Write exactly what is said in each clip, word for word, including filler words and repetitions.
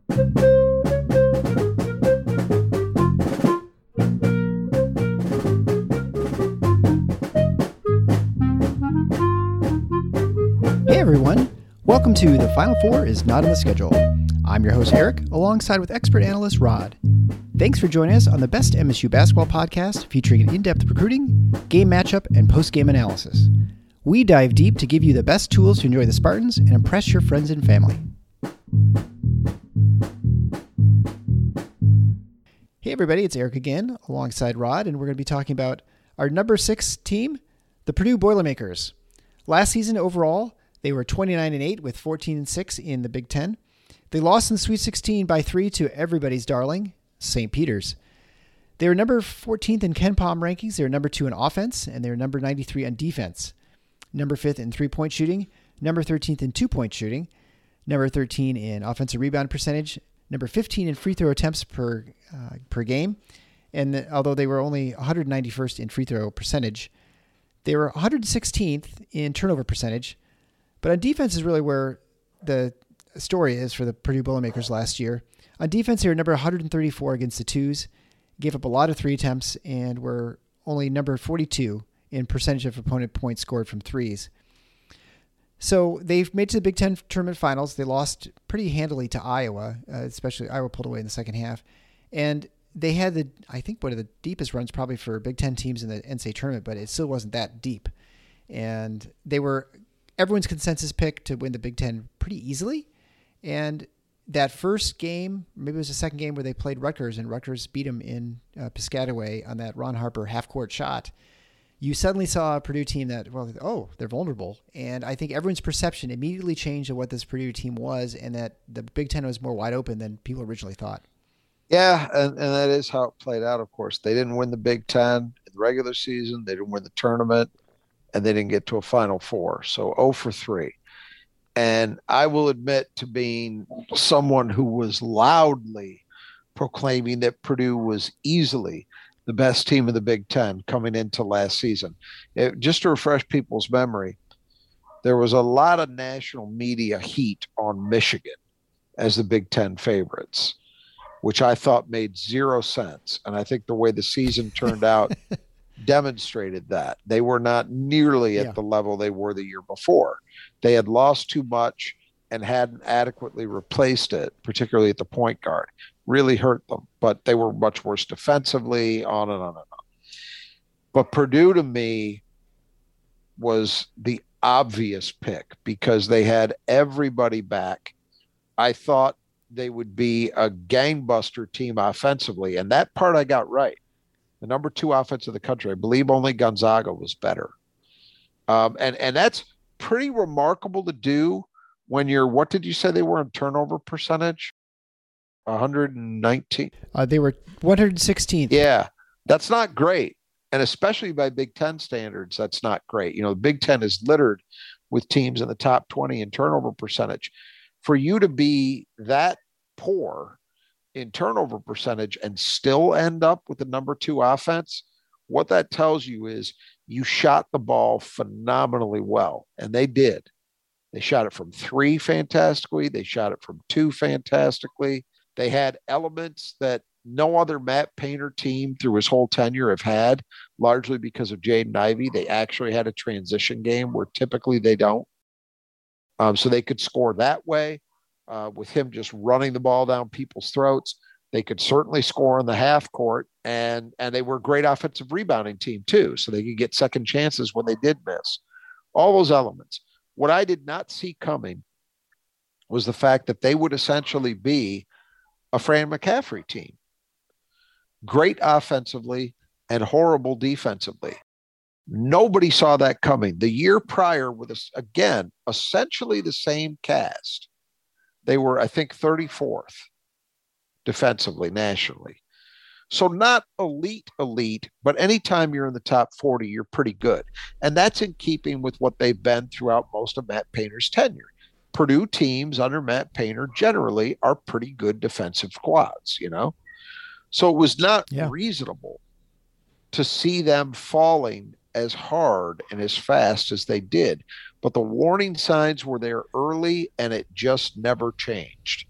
Hey everyone, welcome to The Final Four is Not on the Schedule. I'm your host Eric, alongside with expert analyst Rod. Thanks for joining us on the best M S U basketball podcast featuring in-depth recruiting, game matchup, and post-game analysis. We dive deep to give you the best tools to enjoy the Spartans and impress your friends and family. Hey everybody, it's Eric again, alongside Rod, and we're going to be talking about our number six team, the Purdue Boilermakers. Last season overall, they were twenty-nine and eight with fourteen and six in the Big Ten. They lost in the Sweet sixteen by three to everybody's darling, Saint Peter's. They were number fourteenth in KenPom rankings. They were number two in offense, and they were number ninety-three on defense. Number fifth in three-point shooting, number thirteenth in two-point shooting, number thirteen in offensive rebound percentage, number fifteen in free throw attempts per uh, per game. And the, although they were only one hundred ninety-first in free throw percentage, they were one hundred sixteenth in turnover percentage. But on defense is really where the story is for the Purdue Boilermakers last year. On defense, they were number one hundred thirty-four against the twos, gave up a lot of three attempts, and were only number forty-two in percentage of opponent points scored from threes. So they've made it to the Big Ten tournament finals. They lost pretty handily to Iowa, uh, especially Iowa pulled away in the second half. And they had, the I think, one of the deepest runs probably for Big Ten teams in the N C double A tournament, but it still wasn't that deep. And they were everyone's consensus pick to win the Big Ten pretty easily. And that first game, maybe it was the second game where they played Rutgers, and Rutgers beat them in uh, Piscataway on that Ron Harper half-court shot. You suddenly saw a Purdue team that, well, oh, they're vulnerable. And I think everyone's perception immediately changed of what this Purdue team was, and that the Big Ten was more wide open than people originally thought. Yeah, and, and that is how it played out, of course. They didn't win the Big Ten in the regular season. They didn't win the tournament, and they didn't get to a Final Four. So oh for three. And I will admit to being someone who was loudly proclaiming that Purdue was easily the best team in the Big Ten coming into last season. It, just to refresh people's memory, there was a lot of national media heat on Michigan as the Big Ten favorites, which I thought made zero sense. And I think the way the season turned out demonstrated that. They were not nearly at yeah. the level they were the year before. They had lost too much and hadn't adequately replaced it, particularly at the point guard. Really hurt them, but they were much worse defensively, on and on and on. But Purdue, to me, was the obvious pick because they had everybody back. I thought they would be a gangbuster team offensively, and that part I got right. The number two offense in the country. I believe only Gonzaga was better. Um, and, and that's pretty remarkable to do when you're, what did you say they were in turnover percentage? one hundred nineteen? Uh, they were one hundred sixteenth. Yeah, that's not great. And especially by Big Ten standards, that's not great. You know, the Big Ten is littered with teams in the top twenty in turnover percentage. For you to be that poor in turnover percentage and still end up with the number two offense, what that tells you is you shot the ball phenomenally well. And they did. They shot it from three fantastically. They shot it from two fantastically. They had elements that no other Matt Painter team through his whole tenure have had, largely because of Jaden Ivey. They actually had a transition game where typically they don't. Um, so they could score that way. Uh, with him just running the ball down people's throats. They could certainly score in the half court, and and they were a great offensive rebounding team too, so they could get second chances when they did miss. All those elements. What I did not see coming was the fact that they would essentially be a Fran McCaffrey team. Great offensively and horrible defensively. Nobody saw that coming. The year prior with, us, again, essentially the same cast, they were, I think, thirty-fourth defensively nationally. So not elite, elite, but anytime you're in the top forty, you're pretty good. And that's in keeping with what they've been throughout most of Matt Painter's tenure. Purdue teams under Matt Painter generally are pretty good defensive squads, you know? So it was not yeah. reasonable to see them falling as hard and as fast as they did. But the warning signs were there early, and it just never changed.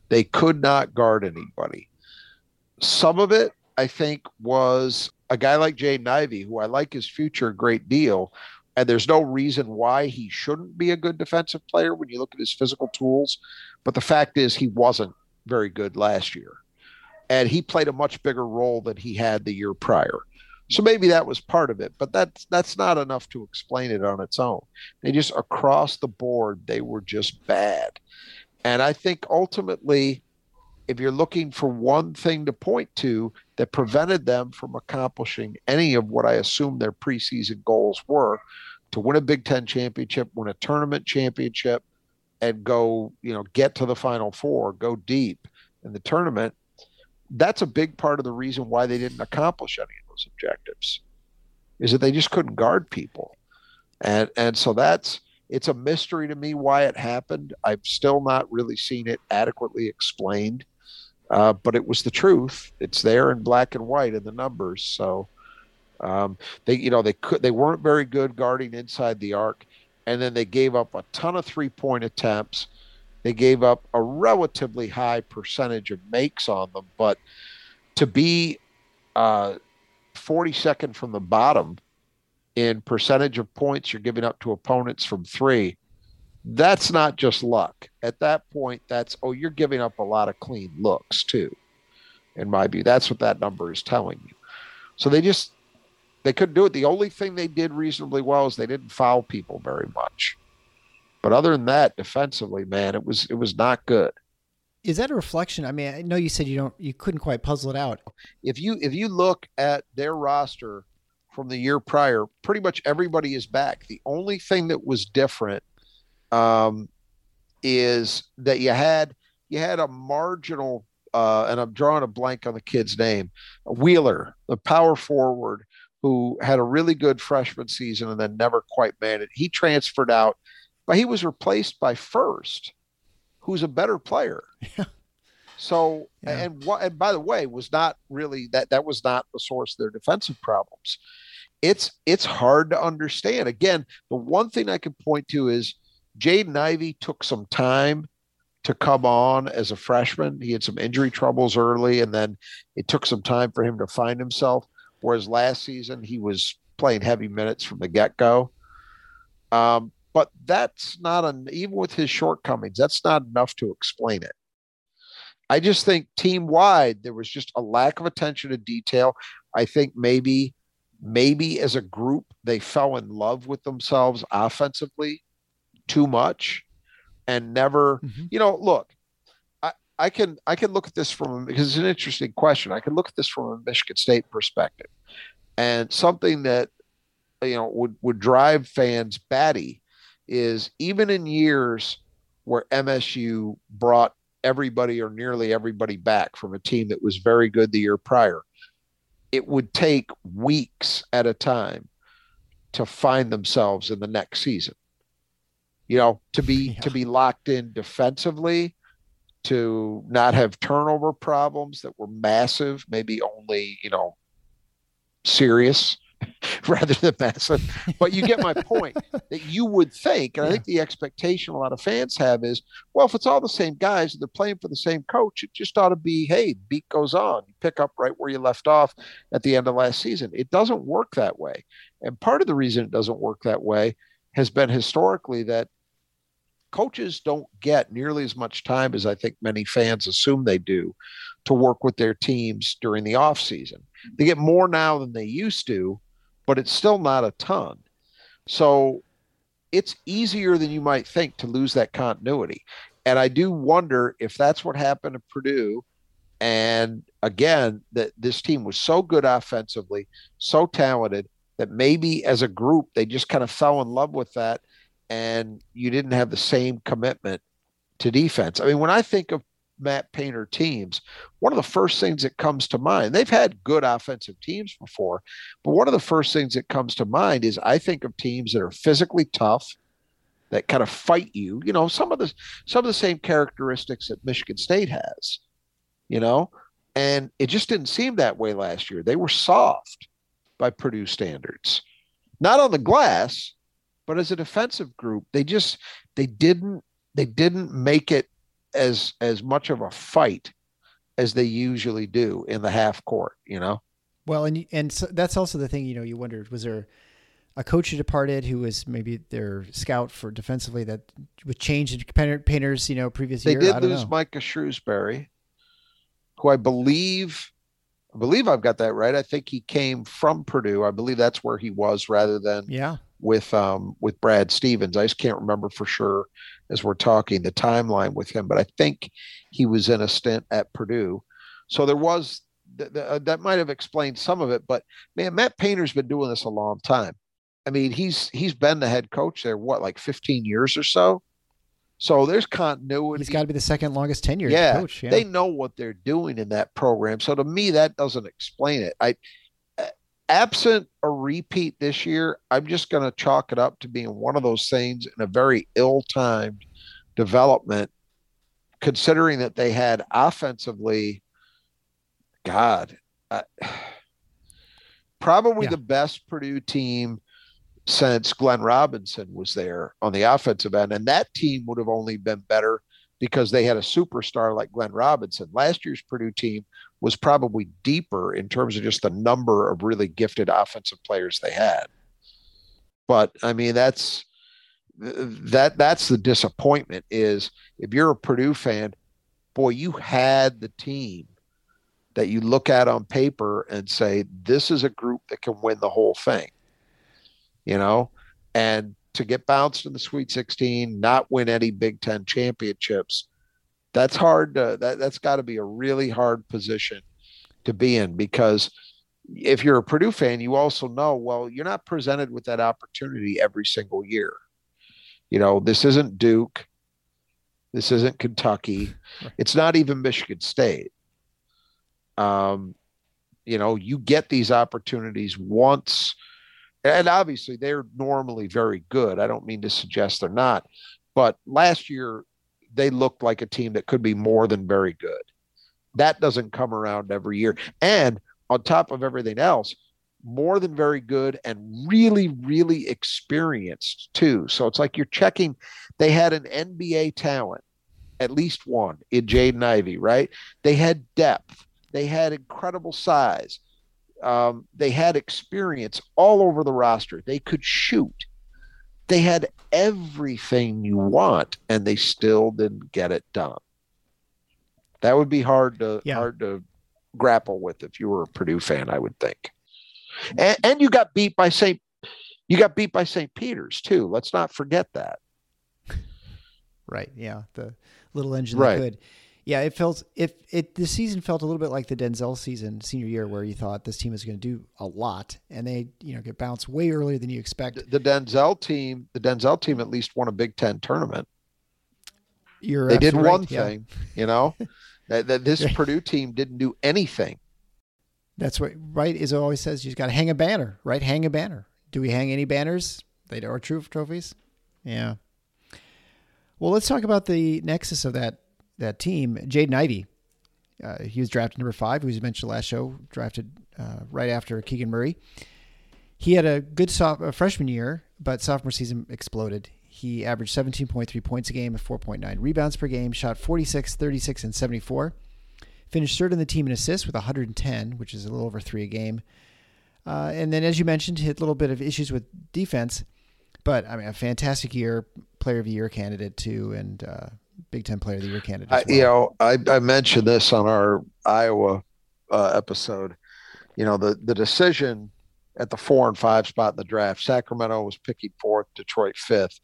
They could not guard anybody. Some of it, I think, was a guy like Jaden Ivey, who I like his future a great deal. And there's no reason why he shouldn't be a good defensive player when you look at his physical tools. But the fact is, he wasn't very good last year. And he played a much bigger role than he had the year prior. So maybe that was part of it, but that's that's not enough to explain it on its own. They just across the board, they were just bad. And I think ultimately, if you're looking for one thing to point to that prevented them from accomplishing any of what I assume their preseason goals were, to win a Big Ten championship, win a tournament championship, and go, you know, get to the Final Four, go deep in the tournament, that's a big part of the reason why they didn't accomplish any of those objectives, is that they just couldn't guard people. And and so that's, it's a mystery to me why it happened. I've still not really seen it adequately explained, uh, but it was the truth. It's there in black and white in the numbers. So um, they, you know, they could, they weren't very good guarding inside the arc, and then they gave up a ton of three-point attempts. They gave up a relatively high percentage of makes on them, but to be uh, forty-second from the bottom in percentage of points you're giving up to opponents from three, that's not just luck. At that point, that's, oh, you're giving up a lot of clean looks too, in my view. That's what that number is telling you. So they just, they couldn't do it. The only thing they did reasonably well is they didn't foul people very much. But other than that, defensively, man, it was it was not good. Is that a reflection? I mean, I know you said you don't, you couldn't quite puzzle it out. If you if you look at their roster from the year prior, pretty much everybody is back. The only thing that was different um, is that you had you had a marginal, uh, and I'm drawing a blank on the kid's name, Wheeler, the power forward, who had a really good freshman season and then never quite made it. He transferred out, but he was replaced by First, who's a better player. Yeah. So, yeah. and what, and by the way, was not really that, that was not the source of their defensive problems. It's, it's hard to understand. Again, the one thing I can point to is Jaden Ivey took some time to come on as a freshman. He had some injury troubles early, and then it took some time for him to find himself. Whereas last season he was playing heavy minutes from the get-go. Um, but that's not an, even with his shortcomings, that's not enough to explain it. I just think team wide, there was just a lack of attention to detail. I think maybe, maybe as a group, they fell in love with themselves offensively too much and never, mm-hmm. you know, look, I, I can, I can look at this from, because it's an interesting question. I can look at this from a Michigan State perspective, and something that, you know, would, would drive fans batty is even in years where M S U brought everybody or nearly everybody back from a team that was very good the year prior, it would take weeks at a time to find themselves in the next season. You know, to be yeah. to be locked in defensively, to not have turnover problems that were massive, maybe only, you know, serious rather than massive. But you get my point, that you would think, and yeah. I think the expectation a lot of fans have is, well, if it's all the same guys and they're playing for the same coach, it just ought to be, hey, beat goes on. You pick up right where you left off at the end of last season. It doesn't work that way. And part of the reason it doesn't work that way has been historically that coaches don't get nearly as much time as I think many fans assume they do to work with their teams during the off season. They get more now than they used to, but it's still not a ton. So it's easier than you might think to lose that continuity. And I do wonder if that's what happened to Purdue. And again, that this team was so good offensively, so talented, that maybe as a group, they just kind of fell in love with that. And you didn't have the same commitment to defense. I mean, when I think of Matt Painter teams, one of the first things that comes to mind, they've had good offensive teams before, but one of the first things that comes to mind is I think of teams that are physically tough, that kind of fight you, you know, some of the, some of the same characteristics that Michigan State has, you know, and it just didn't seem that way last year. They were soft by Purdue standards, not on the glass, but as a defensive group, they just, they didn't, they didn't make it as as much of a fight as they usually do in the half court, you know? Well, and and so that's also the thing, you know, you wondered, was there a coach who departed who was maybe their scout for defensively that would change in painters, you know, previous they year? They I did don't lose know. Micah Shrewsbury, who I believe, I believe I've got that right. I think he came from Purdue. I believe that's where he was rather than yeah. with um, with Brad Stevens. I just can't remember for sure as we're talking the timeline with him, but I think he was in a stint at Purdue. So there was th- th- uh, that might have explained some of it. But man, Matt Painter's been doing this a long time. I mean, he's he's been the head coach there what, like fifteen years or so. So there's continuity. He's got to be the second longest tenured yeah, coach. Yeah, they know what they're doing in that program. So to me, that doesn't explain it. I absent a repeat this year, I'm just going to chalk it up to being one of those things in a very ill-timed development, considering that they had offensively, God, uh, probably yeah. the best Purdue team since Glenn Robinson was there on the offensive end. And that team would have only been better because they had a superstar like Glenn Robinson. Last year's Purdue team was probably deeper in terms of just the number of really gifted offensive players they had. But I mean, that's that that's the disappointment is if you're a Purdue fan, boy, you had the team that you look at on paper and say, this is a group that can win the whole thing, you know, and to get bounced in the Sweet sixteen, not win any Big Ten championships, that's hard. To, that, that's got to be a really hard position to be in, because if you're a Purdue fan, you also know, well, you're not presented with that opportunity every single year. You know, this isn't Duke. This isn't Kentucky. It's not even Michigan State. Um, you know, you get these opportunities once, and obviously they're normally very good. I don't mean to suggest they're not, but last year they looked like a team that could be more than very good. That doesn't come around every year. And on top of everything else, more than very good and really, really experienced too. So it's like you're checking. They had an N B A talent, at least one, in Jaden Ivey, right? They had depth. They had incredible size. Um, they had experience all over the roster. They could shoot. They had everything you want, and they still didn't get it done. That would be hard to yeah. hard to grapple with if you were a Purdue fan, I would think. And, and you got beat by Saint you got beat by Saint Peter's too. Let's not forget that. Right. Yeah. The little engine right. that could. Yeah, it felt if it the season felt a little bit like the Denzel season senior year, where you thought this team is going to do a lot, and they you know get bounced way earlier than you expect. The, the Denzel team, the Denzel team, at least won a Big Ten tournament. You're they did one right, thing, yeah. you know, that, that this Purdue team didn't do anything. That's what right is always says. You just got to hang a banner, right? Hang a banner. Do we hang any banners? They are true trophies. Yeah. Well, let's talk about the nexus of that. That team, Jaden Ivey, uh, he was drafted number five, who was mentioned last show, drafted uh, right after Keegan Murray. He had a good soph- uh, freshman year, but sophomore season exploded. He averaged seventeen point three points a game, four point nine rebounds per game, shot forty-six, thirty-six, and seventy-four. Finished third in the team in assists with one hundred ten, which is a little over three a game. Uh, and then, as you mentioned, hit a little bit of issues with defense, but I mean, a fantastic year, player of the year candidate too, and uh, Big Ten Player of the Year candidate as well. I, you know, I, I mentioned this on our Iowa uh, episode. You know, the the decision at the four and five spot in the draft, Sacramento was picking fourth, Detroit fifth.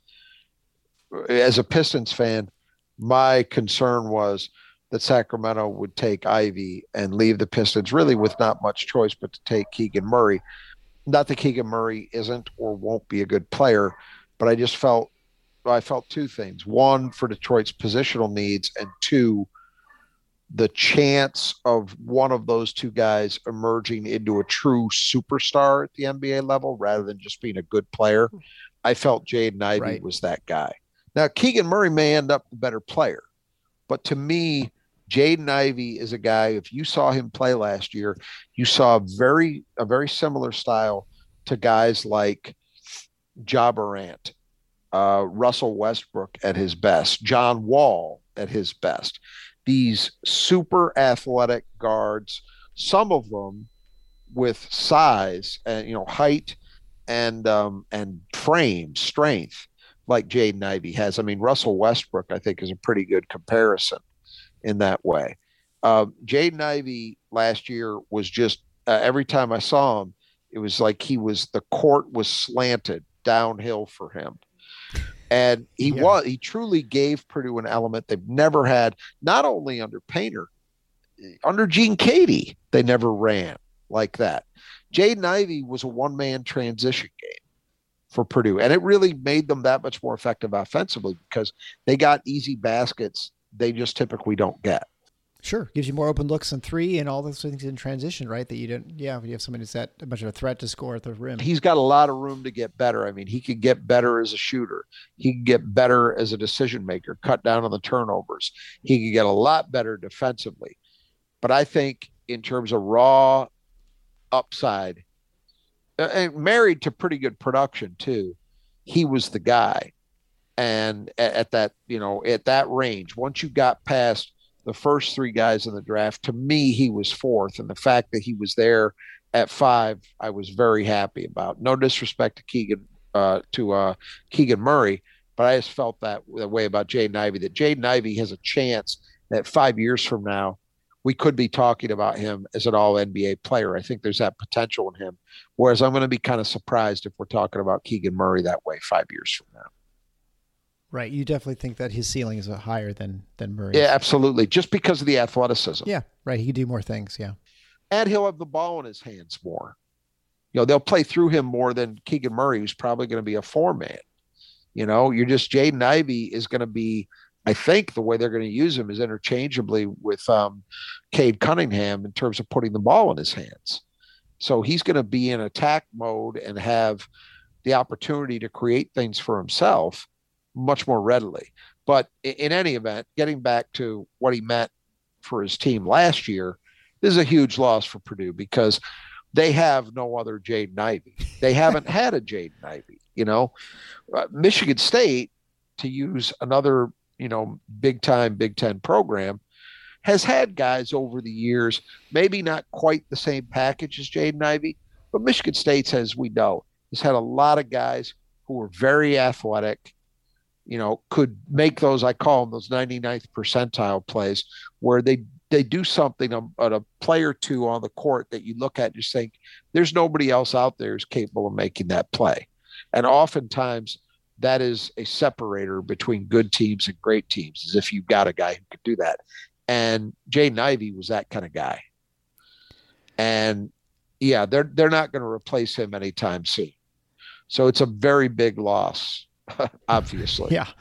As a Pistons fan, my concern was that Sacramento would take Ivey and leave the Pistons really with not much choice but to take Keegan Murray. Not that Keegan Murray isn't or won't be a good player, but I just felt I felt two things. One, for Detroit's positional needs, and two, the chance of one of those two guys emerging into a true superstar at the N B A level rather than just being a good player. I felt Jaden Ivey right. was that guy. Now, Keegan Murray may end up the better player, but to me, Jaden Ivey is a guy, if you saw him play last year, you saw a very, a very similar style to guys like Ja Morant, Uh, Russell Westbrook at his best, John Wall at his best. These super athletic guards, some of them with size and, you know, height and um, and frame strength like Jaden Ivey has. I mean, Russell Westbrook, I think, is a pretty good comparison in that way. Uh, Jaden Ivey last year was just uh, every time I saw him, it was like he was the court was slanted downhill for him. And he yeah. was he truly gave Purdue an element they've never had, not only under Painter, under Gene Keady, they never ran like that. Jaden Ivey was a one-man transition game for Purdue, and it really made them that much more effective offensively because they got easy baskets they just typically don't get. Sure. Gives you more open looks on three and all those things in transition, right? That you don't, yeah, when you have somebody who's that much of a threat to score at the rim. He's got a lot of room to get better. I mean, he could get better as a shooter. He could get better as a decision maker, cut down on the turnovers. He could get a lot better defensively. But I think in terms of raw upside, and married to pretty good production too, he was the guy. And at, at that, you know, at that range, once you got past the first three guys in the draft, to me, he was fourth. And the fact that he was there at five, I was very happy about. No disrespect to Keegan, uh, to uh, Keegan Murray, but I just felt that, that way about Jaden Ivey, that Jaden Ivey has a chance that five years from now, we could be talking about him as an all N B A player. I think there's that potential in him. Whereas I'm going to be kind of surprised if we're talking about Keegan Murray that way five years from now. Right. You definitely think that his ceiling is higher than than Murray. Yeah, absolutely. Just because of the athleticism. Yeah, right. He can do more things. Yeah. And he'll have the ball in his hands more. You know, they'll play through him more than Keegan Murray, who's probably going to be a four man. You know, you're just Jaden Ivey is going to be, I think the way they're going to use him is interchangeably with um, Cade Cunningham in terms of putting the ball in his hands. So he's going to be in attack mode and have the opportunity to create things for himself much more readily. But in any event, getting back to what he meant for his team last year, this is a huge loss for Purdue because they have no other Jaden Ivey. They haven't had a Jaden Ivey. You know, uh, Michigan State, to use another, you know, big time Big Ten program, has had guys over the years, maybe not quite the same package as Jaden Ivey, but Michigan State, as we know, has had a lot of guys who were very athletic, you know, could make those, I call them those ninety-ninth percentile plays where they, they do something at a play or two on the court that you look at and just think there's nobody else out there who's capable of making that play. And oftentimes that is a separator between good teams and great teams, as if you've got a guy who could do that. And Jaden Ivey was that kind of guy. And yeah, they're, they're not going to replace him anytime soon. So it's a very big loss. Obviously. Yeah.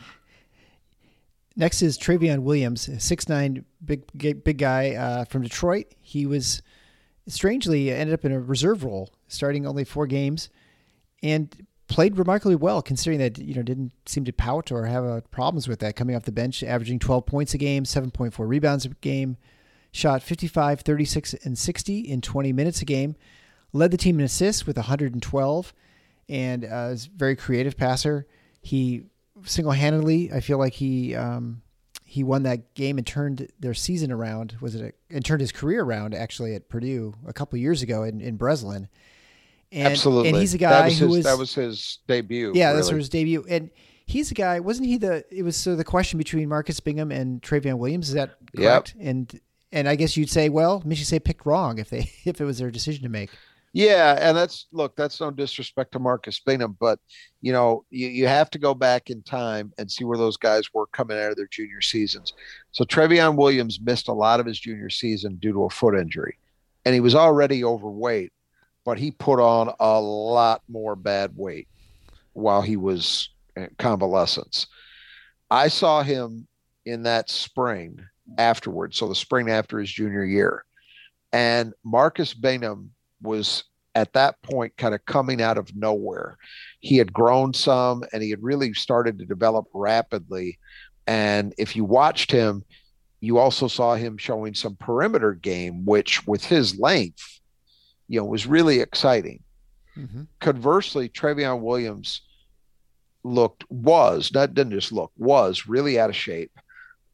Next is Trevion Williams, six nine, big, big guy uh, from Detroit. He was strangely ended up in a reserve role, starting only four games, and played remarkably well, considering that, you know, didn't seem to pout or have uh, problems with that coming off the bench, averaging twelve points a game, seven point four rebounds a game, shot fifty-five, thirty-six, and sixty in twenty minutes a game, led the team in assists with one hundred twelve, and uh, is a very creative passer. He single-handedly, I feel like he um, he won that game and turned their season around. Was it a, and turned his career around actually at Purdue a couple of years ago in, in Breslin. And, Absolutely, and he's a guy was who his, was that was his debut. Yeah, really. that's his debut, and he's a guy. Wasn't he the? It was so the question between Marcus Bingham and Trevion Williams. Is that correct? Yep. And and I guess you'd say, well, Michigan State picked wrong if they if it was their decision to make. Yeah, and that's look, that's no disrespect to Marcus Bingham, but you know, you, you have to go back in time and see where those guys were coming out of their junior seasons. So Trevion Williams missed a lot of his junior season due to a foot injury, and he was already overweight, but he put on a lot more bad weight while he was in convalescence. I saw him in that spring afterwards, so the spring after his junior year, and Marcus Bingham was at that point kind of coming out of nowhere. He had grown some and he had really started to develop rapidly. And if you watched him, you also saw him showing some perimeter game, which with his length, you know, was really exciting. Mm-hmm. Conversely, Trevion Williams looked, was, not didn't just look, was really out of shape.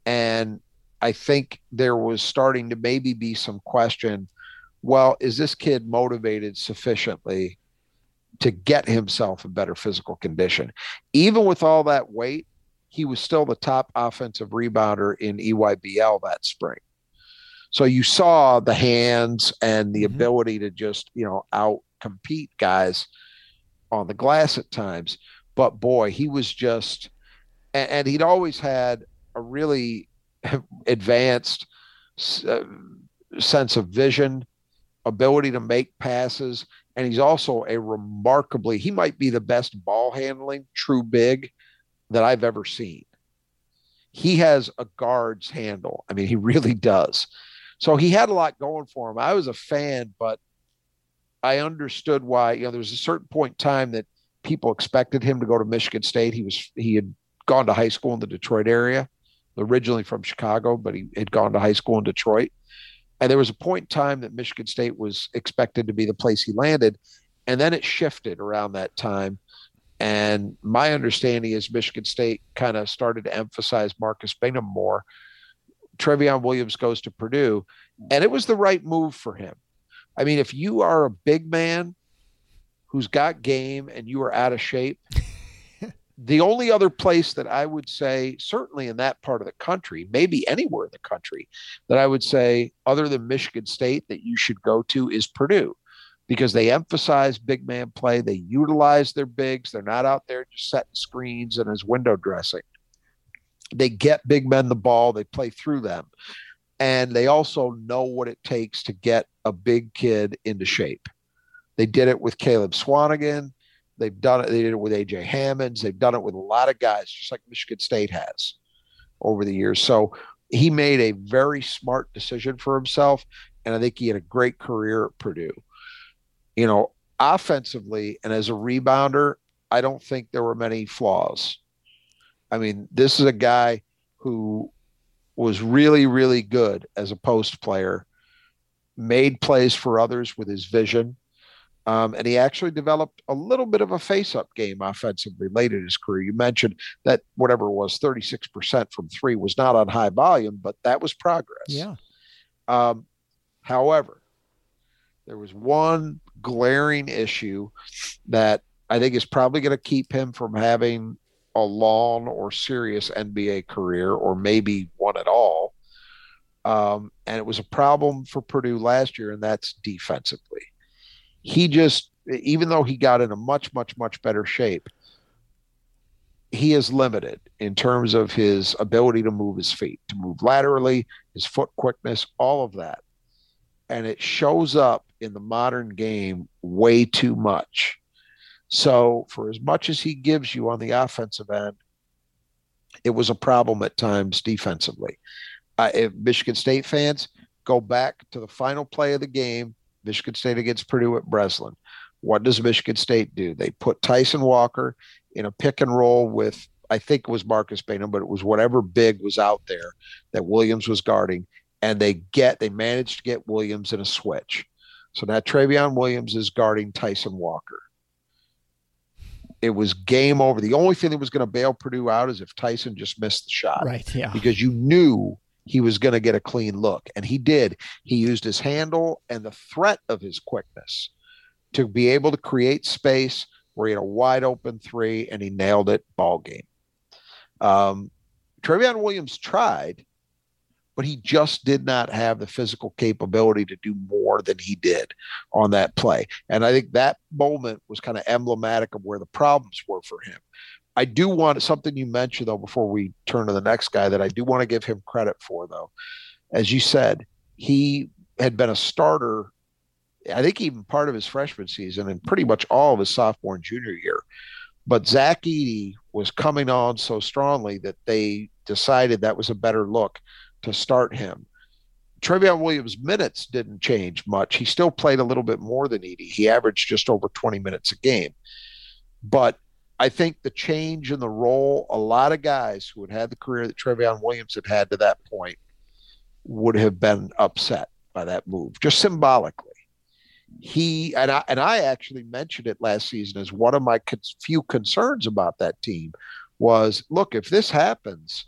And I think there was starting to maybe be some question, well, is this kid motivated sufficiently to get himself in better physical condition? Even with all that weight, he was still the top offensive rebounder in E Y B L that spring. So you saw the hands and the mm-hmm. ability to just, you know, out compete guys on the glass at times. But boy, he was just, and, and he'd always had a really advanced uh, sense of vision, ability to make passes. And he's also a remarkably, he might be the best ball handling true big that I've ever seen. He has a guard's handle. I mean, he really does. So he had a lot going for him. I was a fan, but I understood why. You know, there was a certain point in time that people expected him to go to Michigan State. He was he had gone to high school in the Detroit area, originally from Chicago, but he had gone to high school in Detroit. And there was a point in time that Michigan State was expected to be the place he landed, and then it shifted around that time. And my understanding is Michigan State kind of started to emphasize Marcus Bingham more. Trevion Williams goes to Purdue, and it was the right move for him. I mean, if you are a big man who's got game and you are out of shape, the only other place that I would say, certainly in that part of the country, maybe anywhere in the country, that I would say other than Michigan State that you should go to is Purdue, because they emphasize big man play. They utilize their bigs. They're not out there just setting screens and as window dressing. They get big men the ball. They play through them. And they also know what it takes to get a big kid into shape. They did it with Caleb Swanigan. They've done it. They did it with A J Hammonds. They've done it with a lot of guys, just like Michigan State has over the years. So he made a very smart decision for himself. And I think he had a great career at Purdue. You know, offensively and as a rebounder, I don't think there were many flaws. I mean, this is a guy who was really, really good as a post player, made plays for others with his vision. Um, and he actually developed a little bit of a face-up game offensively late in his career. You mentioned that whatever it was, thirty-six percent from three was not on high volume, but that was progress. Yeah. Um, however, there was one glaring issue that I think is probably going to keep him from having a long or serious N B A career, or maybe one at all. Um, and it was a problem for Purdue last year, and that's defensively. He just, even though he got in a much, much, much better shape, he is limited in terms of his ability to move his feet, to move laterally, his foot quickness, all of that. And it shows up in the modern game way too much. So for as much as he gives you on the offensive end, it was a problem at times defensively. Uh, if Michigan State fans go back to the final play of the game, Michigan State against Purdue at Breslin, what does Michigan State do? They put Tyson Walker in a pick and roll with, I think it was Marcus Bingham, but it was whatever big was out there that Williams was guarding. And they get, they managed to get Williams in a switch. So now Trevion Williams is guarding Tyson Walker. It was game over. The only thing that was going to bail Purdue out is if Tyson just missed the shot. Right, yeah. Because you knew he was going to get a clean look. And he did. He used his handle and the threat of his quickness to be able to create space where he had a wide open three, and he nailed it, ball game. Um, Trevion Williams tried, but he just did not have the physical capability to do more than he did on that play. And I think that moment was kind of emblematic of where the problems were for him. I do want something you mentioned, though, before we turn to the next guy that I do want to give him credit for, though. As you said, he had been a starter, I think even part of his freshman season and pretty much all of his sophomore and junior year. But Zach Edey was coming on so strongly that they decided that was a better look to start him. Trevion Williams' minutes didn't change much. He still played a little bit more than Edey. He averaged just over twenty minutes a game. But I think the change in the role, a lot of guys who had had the career that Trevion Williams had had to that point would have been upset by that move, just symbolically. He and I, and I actually mentioned it last season as one of my con- few concerns about that team was, look, if this happens,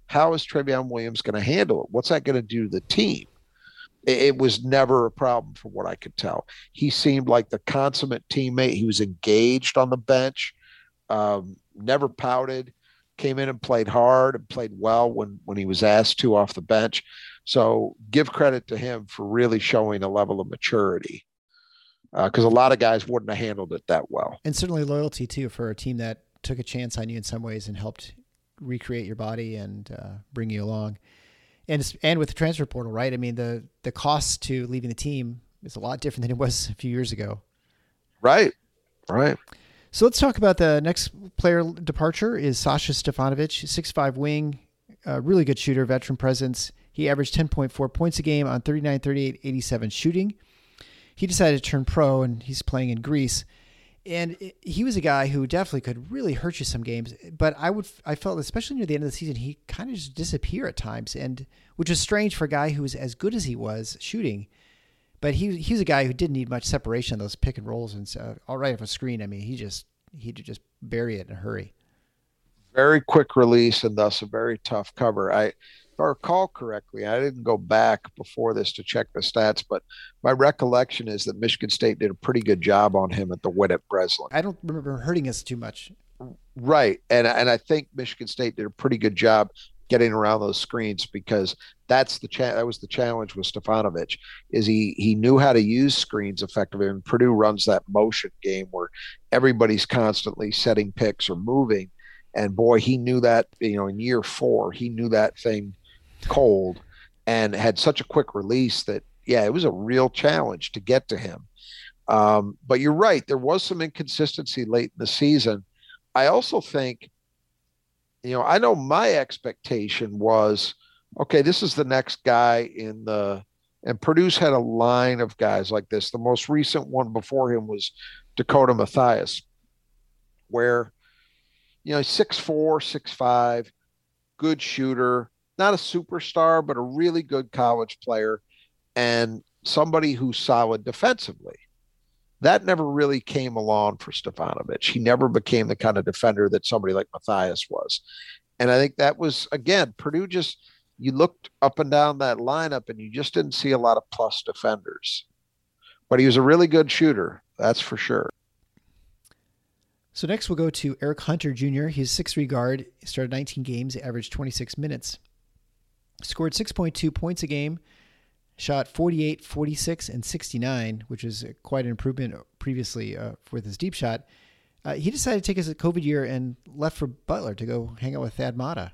how is Trevion Williams going to handle it? What's that going to do to the team? It, it was never a problem from what I could tell. He seemed like the consummate teammate. He was engaged on the bench, um, never pouted, came in and played hard and played well when, when he was asked to off the bench. So give credit to him for really showing a level of maturity, because uh, a lot of guys wouldn't have handled it that well. And certainly loyalty, too, for a team that took a chance on you in some ways and helped recreate your body and uh, bring you along. And and with the transfer portal, right? I mean, the, the cost to leaving the team is a lot different than it was a few years ago. Right, right. So let's talk about the next player departure is Sasha Stefanovic, six five wing, a really good shooter, veteran presence. He averaged ten point four points a game on thirty-nine, thirty-eight, eighty-seven shooting. He decided to turn pro, and he's playing in Greece. And it, he was a guy who definitely could really hurt you some games. But I would, I felt, especially near the end of the season, he kind of just disappear at times, and which is strange for a guy who was as good as he was shooting. But he he was a guy who didn't need much separation, those pick and rolls, and uh, all right off a screen. I mean, he just he'd just bury it in a hurry. Very quick release, and thus a very tough cover. I. If I recall correctly, I didn't go back before this to check the stats, but my recollection is that Michigan State did a pretty good job on him at the win at Breslin. I don't remember hurting us too much. Right. And, and I think Michigan State did a pretty good job getting around those screens, because that's the cha- that was the challenge with Stefanovic, is he he knew how to use screens effectively. And Purdue runs that motion game where everybody's constantly setting picks or moving. And boy, he knew that, you know, in year four, he knew that thing cold and had such a quick release that, yeah, it was a real challenge to get to him. Um, but you're right. There was some inconsistency late in the season. I also think, you know, I know my expectation was, okay, this is the next guy in the, and Purdue's had a line of guys like this. The most recent one before him was Dakota Mathias, where, you know, six four, six five, good shooter, not a superstar, but a really good college player, and somebody who's solid defensively. That never really came along for Stefanovic. He never became the kind of defender that somebody like Mathias was. And I think that was, again, Purdue just, you looked up and down that lineup and you just didn't see a lot of plus defenders. But he was a really good shooter, that's for sure. So next we'll go to Eric Hunter Junior He's six three guard. He started nineteen games, averaged twenty-six minutes. Scored six point two points a game, shot forty-eight, forty-six, and sixty-nine, which is quite an improvement previously uh, with his deep shot. Uh, he decided to take his COVID year and left for Butler to go hang out with Thad Matta.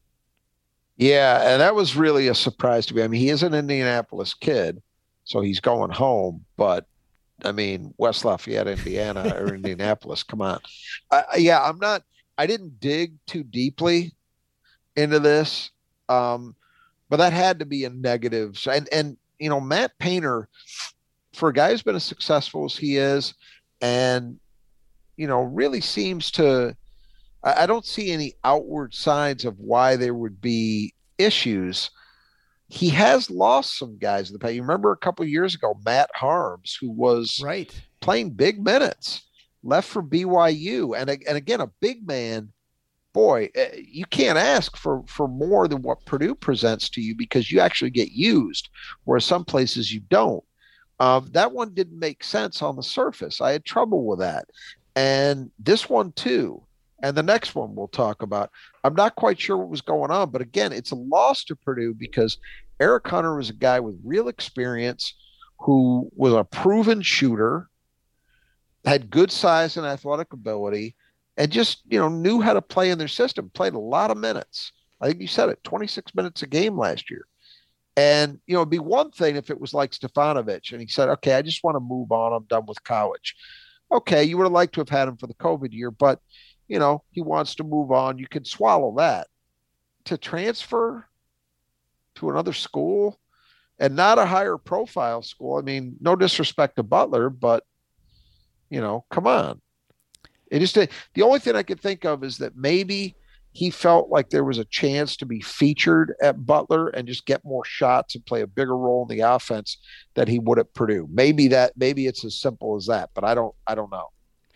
Yeah, and that was really a surprise to me. I mean, he is an Indianapolis kid, so he's going home, but I mean, West Lafayette, Indiana, or Indianapolis, come on. Uh, yeah, I'm not, I didn't dig too deeply into this. Um, But that had to be a negative. And, and, you know, Matt Painter, for a guy who's been as successful as he is, and, you know, really seems to, I, I don't see any outward signs of why there would be issues. He has lost some guys in the past. You remember a couple of years ago, Matt Harms, who was right playing big minutes, left for B Y U. And, and again, a big man. Boy, you can't ask for, for more than what Purdue presents to you, because you actually get used, whereas some places you don't. Um, that one didn't make sense on the surface. I had trouble with that. And this one too. And the next one we'll talk about. I'm not quite sure what was going on, but again, it's a loss to Purdue because Eric Hunter was a guy with real experience who was a proven shooter, had good size and athletic ability, and just, you know, knew how to play in their system, played a lot of minutes. I think you said it, twenty-six minutes a game last year. And, you know, it'd be one thing if it was like Stefanovic and he said, okay, I just want to move on. I'm done with college. Okay, you would have liked to have had him for the COVID year, but, you know, he wants to move on. You could swallow that. To transfer to another school, and not a higher profile school. I mean, no disrespect to Butler, but, you know, come on. It just, the only thing I could think of is that maybe he felt like there was a chance to be featured at Butler and just get more shots and play a bigger role in the offense that he would at Purdue. Maybe that, maybe it's as simple as that, but I don't, I don't know.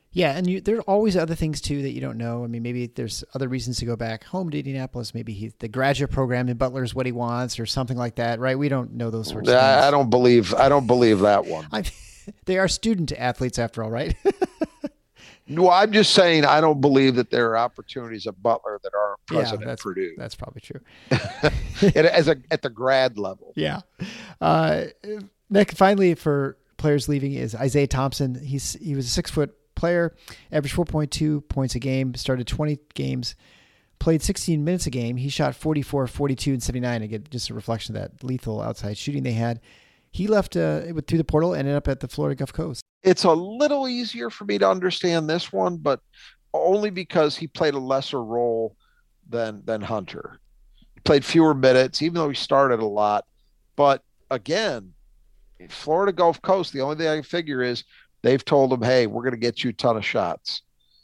Yeah, and you, there are always other things too that you don't know. I mean, maybe there's other reasons to go back home to Indianapolis. Maybe he, the graduate program in Butler is what he wants, or something like that, right? We don't know those sorts of things. I don't believe. I don't believe that one. I, they are student athletes after all, right? No, I'm just saying I don't believe that there are opportunities at Butler that aren't present yeah, at Purdue. That's probably true. As a at the grad level. Yeah. Uh, next, finally, for players leaving is Isaiah Thompson. He's he was a six foot player, averaged four point two points a game, started twenty games, played sixteen minutes a game. He shot forty-four, forty-two, and seventy-nine. Again, just a reflection of that lethal outside shooting they had. He left uh, through the portal and ended up at the Florida Gulf Coast. It's a little easier for me to understand this one, but only because he played a lesser role than than Hunter. He played fewer minutes, even though he started a lot. But again, Florida Gulf Coast, the only thing I can figure is they've told him, hey, we're going to get you a ton of shots.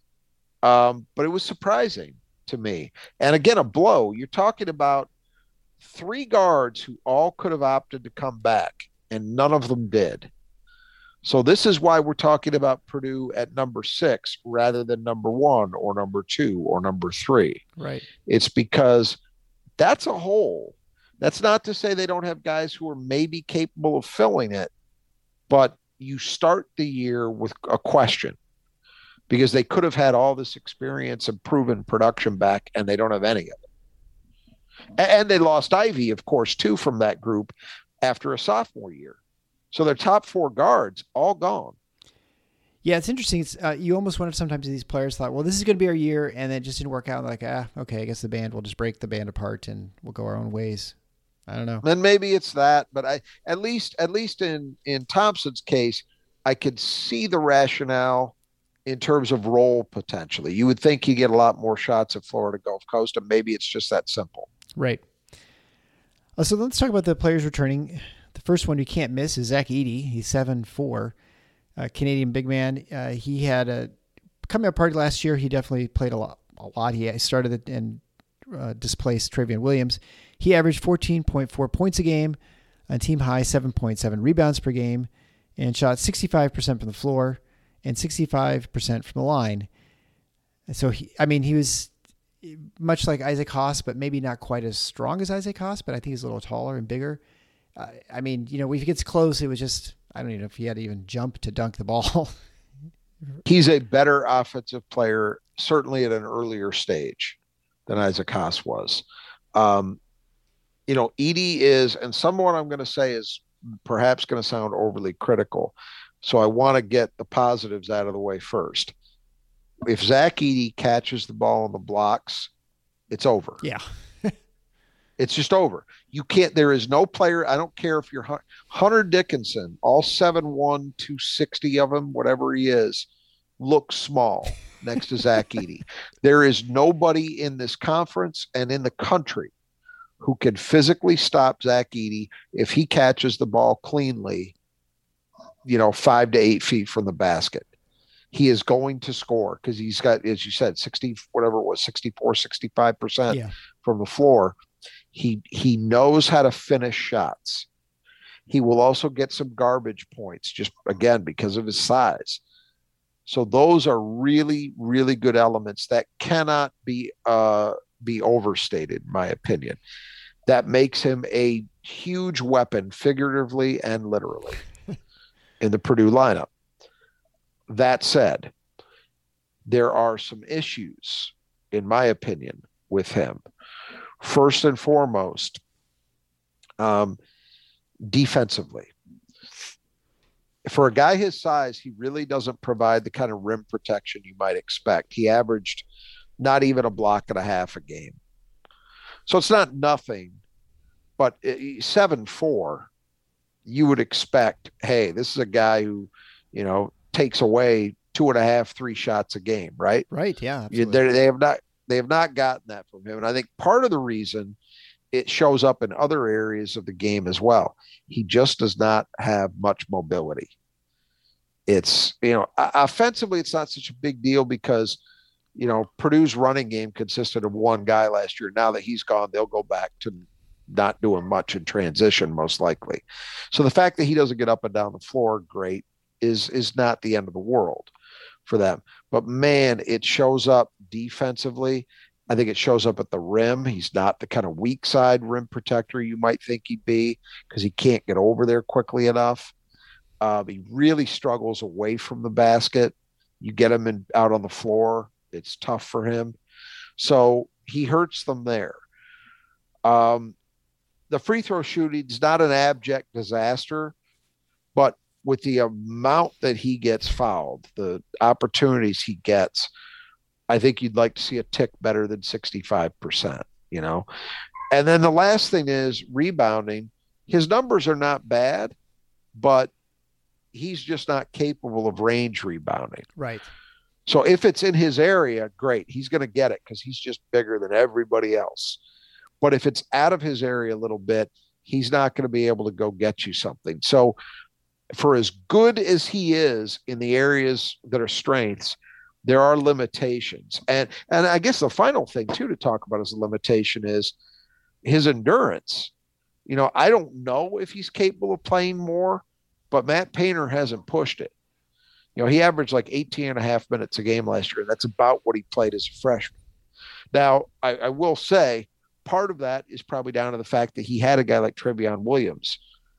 Um, but it was surprising to me. And again, a blow. You're talking about three guards who all could have opted to come back, and none of them did. So this is why we're talking about Purdue at number six rather than number one or number two or number three. Right. It's because that's a hole. That's not to say they don't have guys who are maybe capable of filling it, but you start the year with a question because they could have had all this experience and proven production back, and they don't have any of it. And they lost Ivy, of course, too, from that group after a sophomore year. So their top four guards all gone. Yeah, it's interesting. It's, uh, you almost wonder sometimes these players thought, well, this is going to be our year, and then it just didn't work out. Like, ah, okay, I guess the band will just break the band apart and we'll go our own ways. I don't know. And maybe it's that, but I at least at least in in Thompson's case, I could see the rationale in terms of role potentially. You would think you get a lot more shots at Florida Gulf Coast, and maybe it's just that simple. Right. Uh, so let's talk about the players returning. The first one you can't miss is Zach Edey. He's seven foot four, uh, Canadian big man. Uh, he had a coming out party last year. He definitely played a lot. A lot. He started and uh, displaced Travion Williams. He averaged fourteen point four points a game, a team high seven point seven rebounds per game, and shot sixty-five percent from the floor and sixty-five percent from the line. And so, he, I mean, he was much like Isaac Haas, but maybe not quite as strong as Isaac Haas, but I think he's a little taller and bigger. Uh, I mean, you know, if he gets close, it was just, I don't even know if he had to even jump to dunk the ball. He's a better offensive player, certainly at an earlier stage than Isaac Haas was. Um, you know, Edey is, and some of what I'm going to say is perhaps going to sound overly critical. So I want to get the positives out of the way first. If Zach Edey catches the ball on the blocks, it's over. Yeah. It's just over. You can't, there is no player. I don't care if you're Hunter Dickinson, all seven one, two sixty of him, whatever he is, looks small next to Zach Edey. There is nobody in this conference and in the country who can physically stop Zach Edey if he catches the ball cleanly, you know, five to eight feet from the basket. He is going to score because he's got, as you said, sixty, whatever it was, sixty-four, sixty-five percent yeah. from the floor. He he knows how to finish shots. He will also get some garbage points, just again, because of his size. So those are really, really good elements that cannot be uh, be overstated, in my opinion. That makes him a huge weapon, figuratively and literally, in the Purdue lineup. That said, there are some issues, in my opinion, with him. First and foremost, um, defensively. For a guy his size, he really doesn't provide the kind of rim protection you might expect. He averaged not even a block and a half a game. So it's not nothing, but seven four, you would expect, hey, this is a guy who, you know, takes away two and a half, three shots a game, right? Right, yeah. They they have not they have not gotten that from him. And I think part of the reason it shows up in other areas of the game as well. He just does not have much mobility. It's, you know, offensively, it's not such a big deal because, you know, Purdue's running game consisted of one guy last year. Now that he's gone, they'll go back to not doing much in transition, most likely. So the fact that he doesn't get up and down the floor, great, is is not the end of the world. for them. But man, it shows up defensively. I think it shows up at the rim. He's not the kind of weak side rim protector you might think he'd be because he can't get over there quickly enough. Um, he really struggles away from the basket. You get him in, out on the floor, it's tough for him. So he hurts them there. Um, the free throw shooting is not an abject disaster, but with the amount that he gets fouled, the opportunities he gets, I think you'd like to see a tick better than sixty-five percent, you know? And then the last thing is rebounding. His numbers are not bad, but he's just not capable of range rebounding. Right. So if it's in his area, great. He's going to get it because he's just bigger than everybody else. But if it's out of his area a little bit, he's not going to be able to go get you something. So for as good as he is in the areas that are strengths, there are limitations. And and I guess the final thing, too, to talk about as a limitation is his endurance. You know, I don't know if he's capable of playing more, but Matt Painter hasn't pushed it. You know, he averaged like eighteen and a half minutes a game last year. And that's about what he played as a freshman. Now, I, I will say part of that is probably down to the fact that he had a guy like Trevion Williams.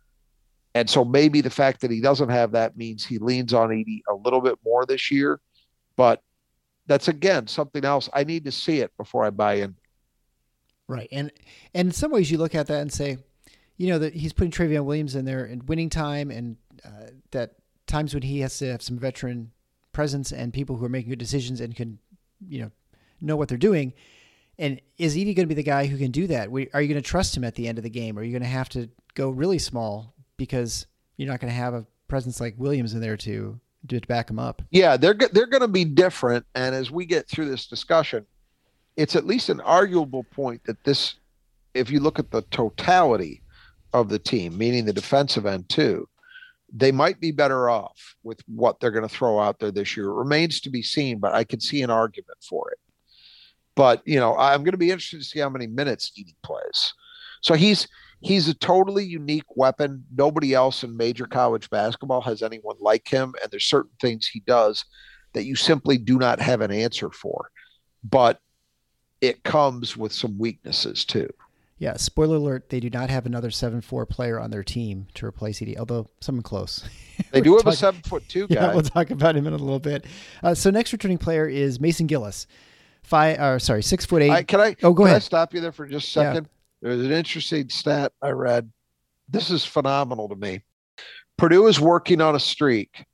And so maybe the fact that he doesn't have that means he leans on Edey a little bit more this year. But that's, again, something else. I need to see it before I buy in. Right. And, and in some ways you look at that and say, you know, that he's putting Trevion Williams in there in winning time and uh, that times when he has to have some veteran presence and people who are making good decisions and can, you know, know what they're doing. And is Edey going to be the guy who can do that? Are you going to trust him at the end of the game? Or are you going to have to go really small because you're not going to have a presence like Williams in there to, to back him up? Yeah, they're, they're going to be different. And as we get through this discussion, it's at least an arguable point that this, if you look at the totality of the team, meaning the defensive end too, they might be better off with what they're going to throw out there this year. It remains to be seen, but I could see an argument for it. But, you know, I'm going to be interested to see how many minutes Edey plays. So he's he's a totally unique weapon. Nobody else in major college basketball has anyone like him, and there's certain things he does that you simply do not have an answer for. But it comes with some weaknesses too. Yeah, spoiler alert, they do not have another seven foot four player on their team to replace Edey, although someone close. They do have talk- a seven foot two guy. Yeah, we'll talk about him in a little bit. Uh, so next returning player is Mason Gillis. Five, uh, sorry, six foot eight. I, can I? Oh, go can ahead. I stop you there for just a second? Yeah. There's an interesting stat I read. This is phenomenal to me. Purdue is working on a streak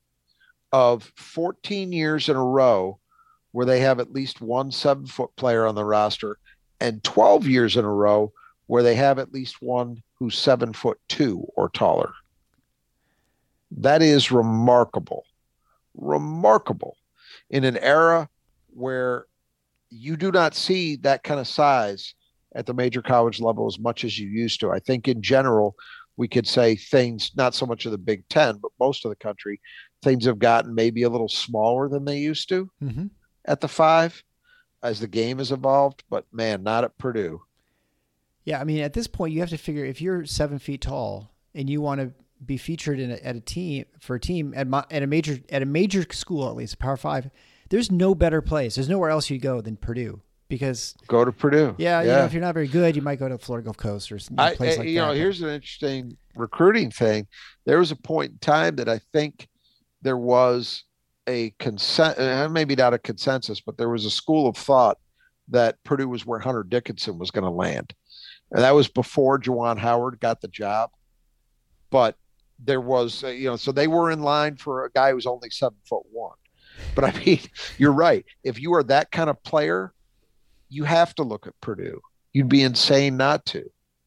of fourteen years in a row where they have at least one seven foot player on the roster, and twelve years in a row where they have at least one who's seven foot two or taller. That is remarkable, remarkable in an era where you do not see that kind of size at the major college level as much as you used to. I think in general, we could say things, not so much of the Big Ten, but most of the country, things have gotten maybe a little smaller than they used to mm-hmm. at the five as the game has evolved, but man, not at Purdue. Yeah. I mean, at this point you have to figure if you're seven feet tall and you want to be featured in a, at a team for a team at, my, at a major, at a major school, at least a Power Five, there's no better place. There's nowhere else you go than Purdue because go to Purdue. Yeah, yeah. You know, if you're not very good, you might go to Florida Gulf Coast or some I, place I, like you that. know, here's an interesting recruiting thing. There was a point in time that I think there was a consent, maybe not a consensus, but there was a school of thought that Purdue was where Hunter Dickinson was going to land, and that was before Juwan Howard got the job. But there was, you know, so they were in line for a guy who's only seven foot one. But I mean, you're right. If you are that kind of player, you have to look at Purdue. You'd be insane not to.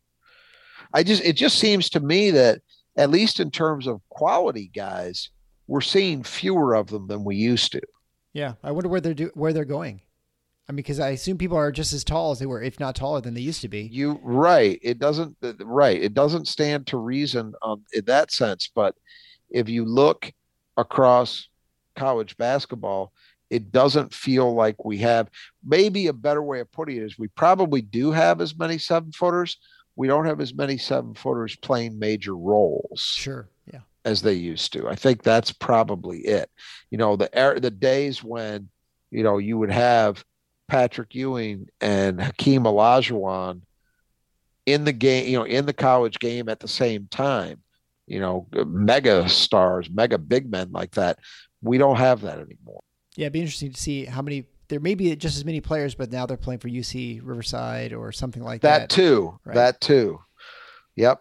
I just, it just seems to me that at least in terms of quality guys, we're seeing fewer of them than we used to. Yeah. I wonder where they're do, where they're going. I mean, because I assume people are just as tall as they were, if not taller than they used to be. You right. It doesn't, right. It doesn't stand to reason um, in that sense. But if you look across college basketball, it doesn't feel like we have. Maybe a better way of putting it is we probably do have as many seven footers. We don't have as many seven footers playing major roles. Sure. Yeah. as they used to. I think that's probably it. You know, the er- the days when, you know, you would have Patrick Ewing and Hakeem Olajuwon in the game, you know, in the college game at the same time, you know, mega stars, mega big men like that. We don't have that anymore. Yeah, it'd be interesting to see how many, there may be just as many players, but now they're playing for U C Riverside or something like that. That too. Right? That too. Yep.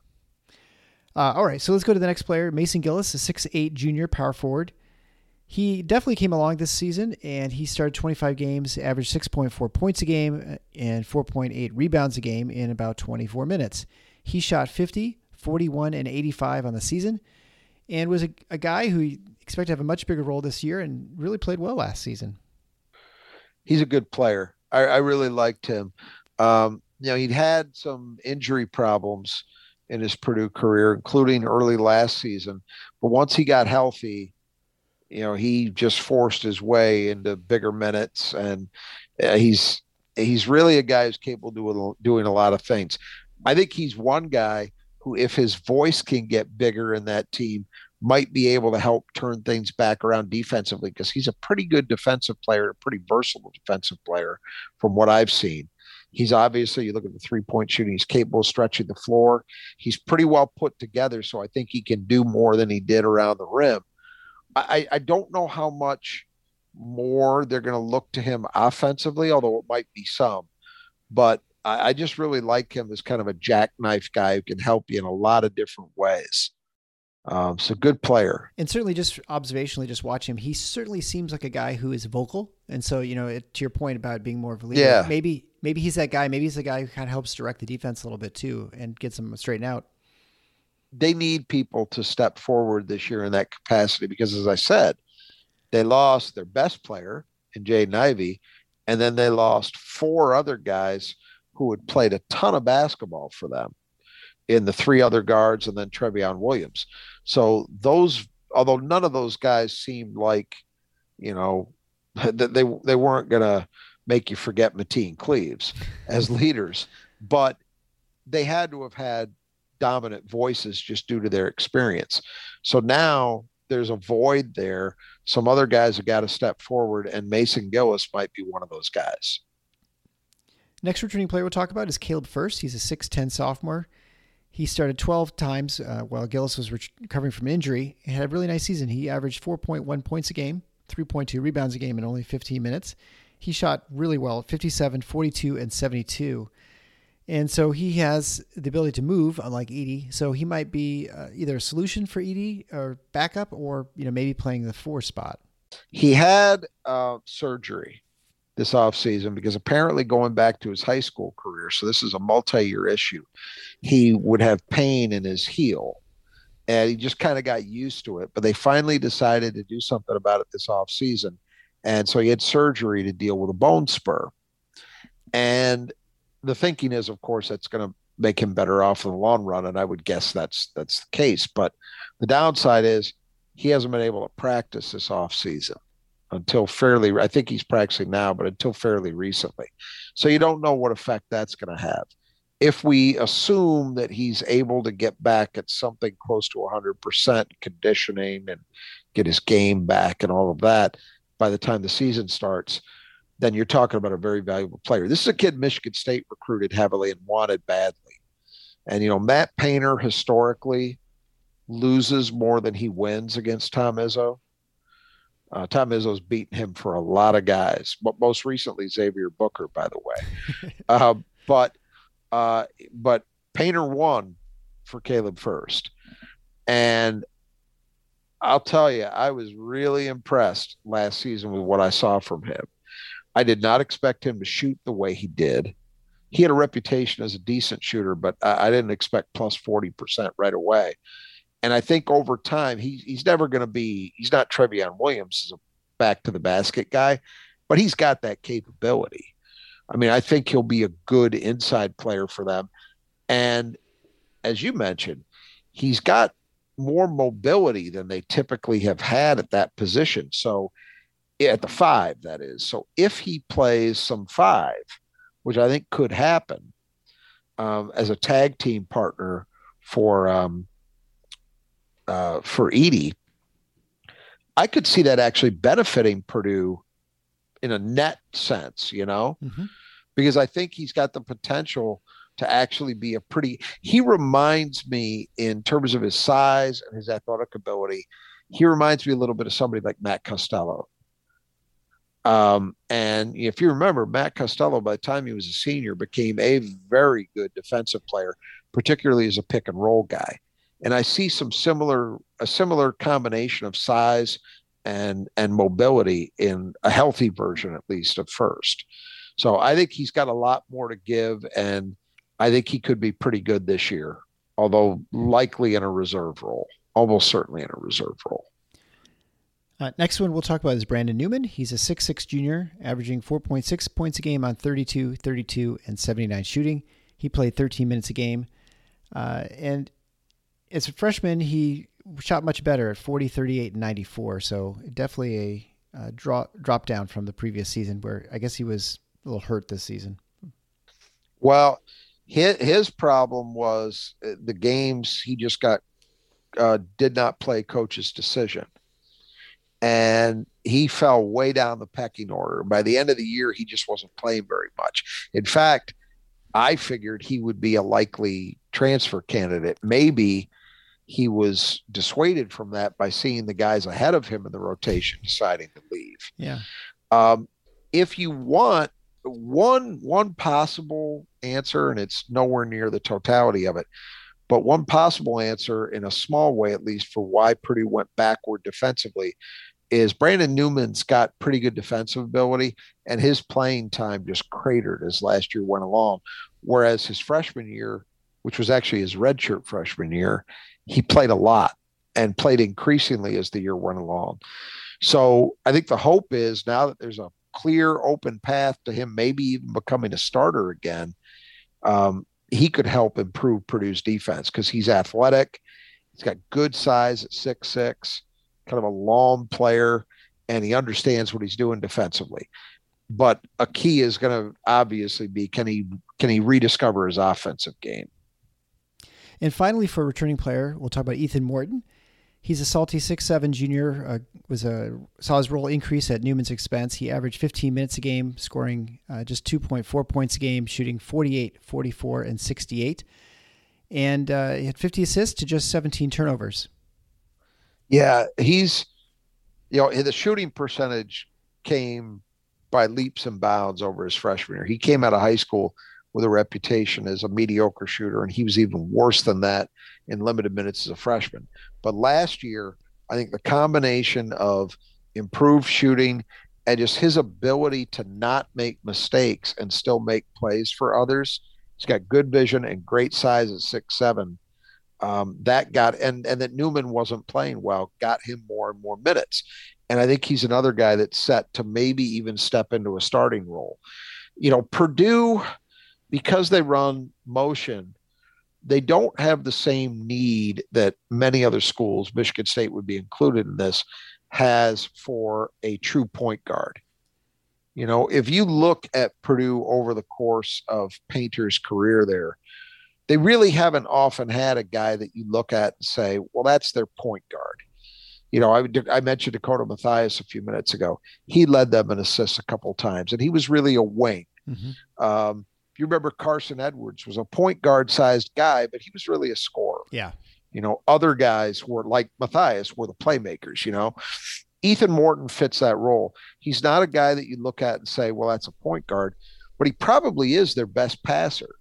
Uh, all right, so let's go to the next player, Mason Gillis, a six eight junior power forward. He definitely came along this season, and he started twenty-five games, averaged six point four points a game and four point eight rebounds a game in about twenty-four minutes. He shot fifty, forty-one, and eighty-five on the season, and was a, a guy who you expect to have a much bigger role this year and really played well last season. He's a good player. I, I really liked him. Um, you know, he'd had some injury problems in his Purdue career, including early last season. But once he got healthy, you know, he just forced his way into bigger minutes, and uh, he's he's really a guy who's capable of doing, doing a lot of things. I think he's one guy who, if his voice can get bigger in that team, might be able to help turn things back around defensively, because he's a pretty good defensive player, a pretty versatile defensive player from what I've seen. He's obviously, you look at the three-point shooting, he's capable of stretching the floor. He's pretty well put together, so I think he can do more than he did around the rim. I, I don't know how much more they're going to look to him offensively, although it might be some. But I, I just really like him as kind of a jackknife guy who can help you in a lot of different ways. Um, so good player. And certainly just observationally, just watch him. He certainly seems like a guy who is vocal. And so, you know, it, to your point about being more of a leader, yeah. maybe, maybe he's that guy. Maybe he's the guy who kind of helps direct the defense a little bit too and gets them straightened out. They need people to step forward this year in that capacity, because, as I said, they lost their best player in Jaden Ivey, and then they lost four other guys who had played a ton of basketball for them in the three other guards, and then Trevion Williams. So those, although none of those guys seemed like, you know, that they they weren't going to make you forget Mateen Cleaves as leaders, but they had to have had dominant voices just due to their experience. So now there's a void there. Some other guys have got to step forward, and Mason Gillis might be one of those guys. Next returning player we'll talk about is Caleb Furst. He's a six ten sophomore. He started twelve times uh, while Gillis was recovering from injury and had a really nice season. He averaged four point one points a game, three point two rebounds a game in only fifteen minutes. He shot really well, fifty-seven, forty-two, and seventy-two. And so he has the ability to move, unlike Edey. So he might be uh, either a solution for Edey or backup, or, you know, maybe playing the four spot. He had uh, surgery this offseason because apparently, going back to his high school career, so this is a multi-year issue, he would have pain in his heel, and he just kind of got used to it. But they finally decided to do something about it this offseason, and so he had surgery to deal with a bone spur. And the thinking is, of course, that's going to make him better off in the long run, and I would guess that's that's the case. But the downside is he hasn't been able to practice this offseason until fairly, I think he's practicing now, but until fairly recently. So you don't know what effect that's going to have. If we assume that he's able to get back at something close to one hundred percent conditioning and get his game back and all of that by the time the season starts, then you're talking about a very valuable player. This is a kid Michigan State recruited heavily and wanted badly. And, you know, Matt Painter historically loses more than he wins against Tom Izzo. Uh, Tom Izzo's beaten him for a lot of guys, but most recently Xavier Booker, by the way. uh, but uh, but Painter won for Caleb Furst. And I'll tell you, I was really impressed last season with what I saw from him. I did not expect him to shoot the way he did. He had a reputation as a decent shooter, but I, I didn't expect plus forty percent right away. And I think over time, he, he's never going to be, he's not Trevion Williams as a back to the basket guy, but he's got that capability. I mean, I think he'll be a good inside player for them. And as you mentioned, he's got more mobility than they typically have had at that position. So at the five, that is. So if he plays some five, which I think could happen um, as a tag team partner for, um, uh, for Edey, I could see that actually benefiting Purdue in a net sense, you know, Mm-hmm. because I think he's got the potential to actually be a pretty, he reminds me in terms of his size and his athletic ability, he reminds me a little bit of somebody like Matt Costello. Um, and if you remember, Matt Costello, by the time he was a senior, became a very good defensive player, particularly as a pick and roll guy. And I see some similar, a similar combination of size and and mobility in a healthy version, at least at first. So I think he's got a lot more to give, and I think he could be pretty good this year, although likely in a reserve role, almost certainly in a reserve role. Uh, next one we'll talk about is Brandon Newman. He's a six six junior, averaging four point six points a game on thirty-two, thirty-two, and seventy-nine shooting. He played thirteen minutes a game. Uh, and as a freshman, he shot much better at forty, thirty-eight, and ninety-four. So definitely a uh, draw, drop down from the previous season, where I guess he was a little hurt this season. Well, his, his problem was the games he just got, uh, did not play coach's decision. And he fell way down the pecking order. By the end of the year, he just wasn't playing very much. In fact, I figured he would be a likely transfer candidate. Maybe he was dissuaded from that by seeing the guys ahead of him in the rotation deciding to leave. Yeah. Um, if you want one one possible answer, and it's nowhere near the totality of it, but one possible answer in a small way, at least, for why Purdue went backward defensively is Brandon Newman's got pretty good defensive ability, and his playing time just cratered as last year went along. Whereas his freshman year, which was actually his redshirt freshman year, he played a lot and played increasingly as the year went along. So I think the hope is now that there's a clear open path to him maybe even becoming a starter again, um, he could help improve Purdue's defense because he's athletic. He's got good size at six six, kind of a long player, and he understands what he's doing defensively. But a key is going to obviously be can he can he rediscover his offensive game? And finally, for a returning player, we'll talk about Ethan Morton. He's a salty six seven junior, uh, was a saw his role increase at Newman's expense. He averaged fifteen minutes a game, scoring uh, just two point four points a game, shooting forty-eight, forty-four, and sixty-eight. And uh, he had fifty assists to just seventeen turnovers. Yeah, he's, you know, the shooting percentage came by leaps and bounds over his freshman year. He came out of high school with a reputation as a mediocre shooter, and he was even worse than that in limited minutes as a freshman. But last year, I think the combination of improved shooting and just his ability to not make mistakes and still make plays for others, he's got good vision and great size at six seven. Um, that got and and that Newman wasn't playing well got him more and more minutes, and I think he's another guy that's set to maybe even step into a starting role. You know, Purdue, because they run motion, they don't have the same need that many other schools, Michigan State would be included in this, has for a true point guard. You know, if you look at Purdue over the course of Painter's career there, they really haven't often had a guy that you look at and say, well, that's their point guard. You know, I, I mentioned Dakota Mathias a few minutes ago. He led them in assists a couple of times, and he was really a wing. Mm-hmm. Um, if you remember, Carson Edwards was a point guard sized guy, but he was really a scorer. Yeah. You know, other guys were like Mathias were the playmakers, you know. Ethan Morton fits that role. He's not a guy that you look at and say, well, that's a point guard, but he probably is their best passer.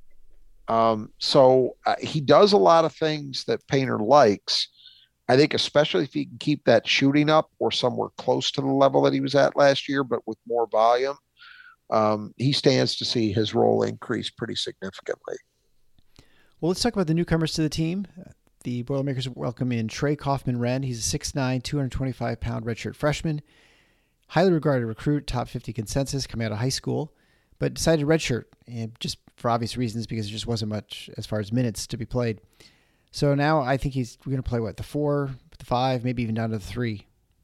Um, so uh, he does a lot of things that Painter likes. I think especially if he can keep that shooting up or somewhere close to the level that he was at last year, but with more volume, um, he stands to see his role increase pretty significantly. Well, let's talk about the newcomers to the team. The Boilermakers welcome in Trey Kaufman-Renn. He's a six nine, two hundred twenty-five pound redshirt freshman, highly regarded recruit, top fifty consensus coming out of high school, but decided redshirt and just for obvious reasons because there just wasn't much as far as minutes to be played. So now I think he's going to play, what, the four, the five, maybe even down to the three.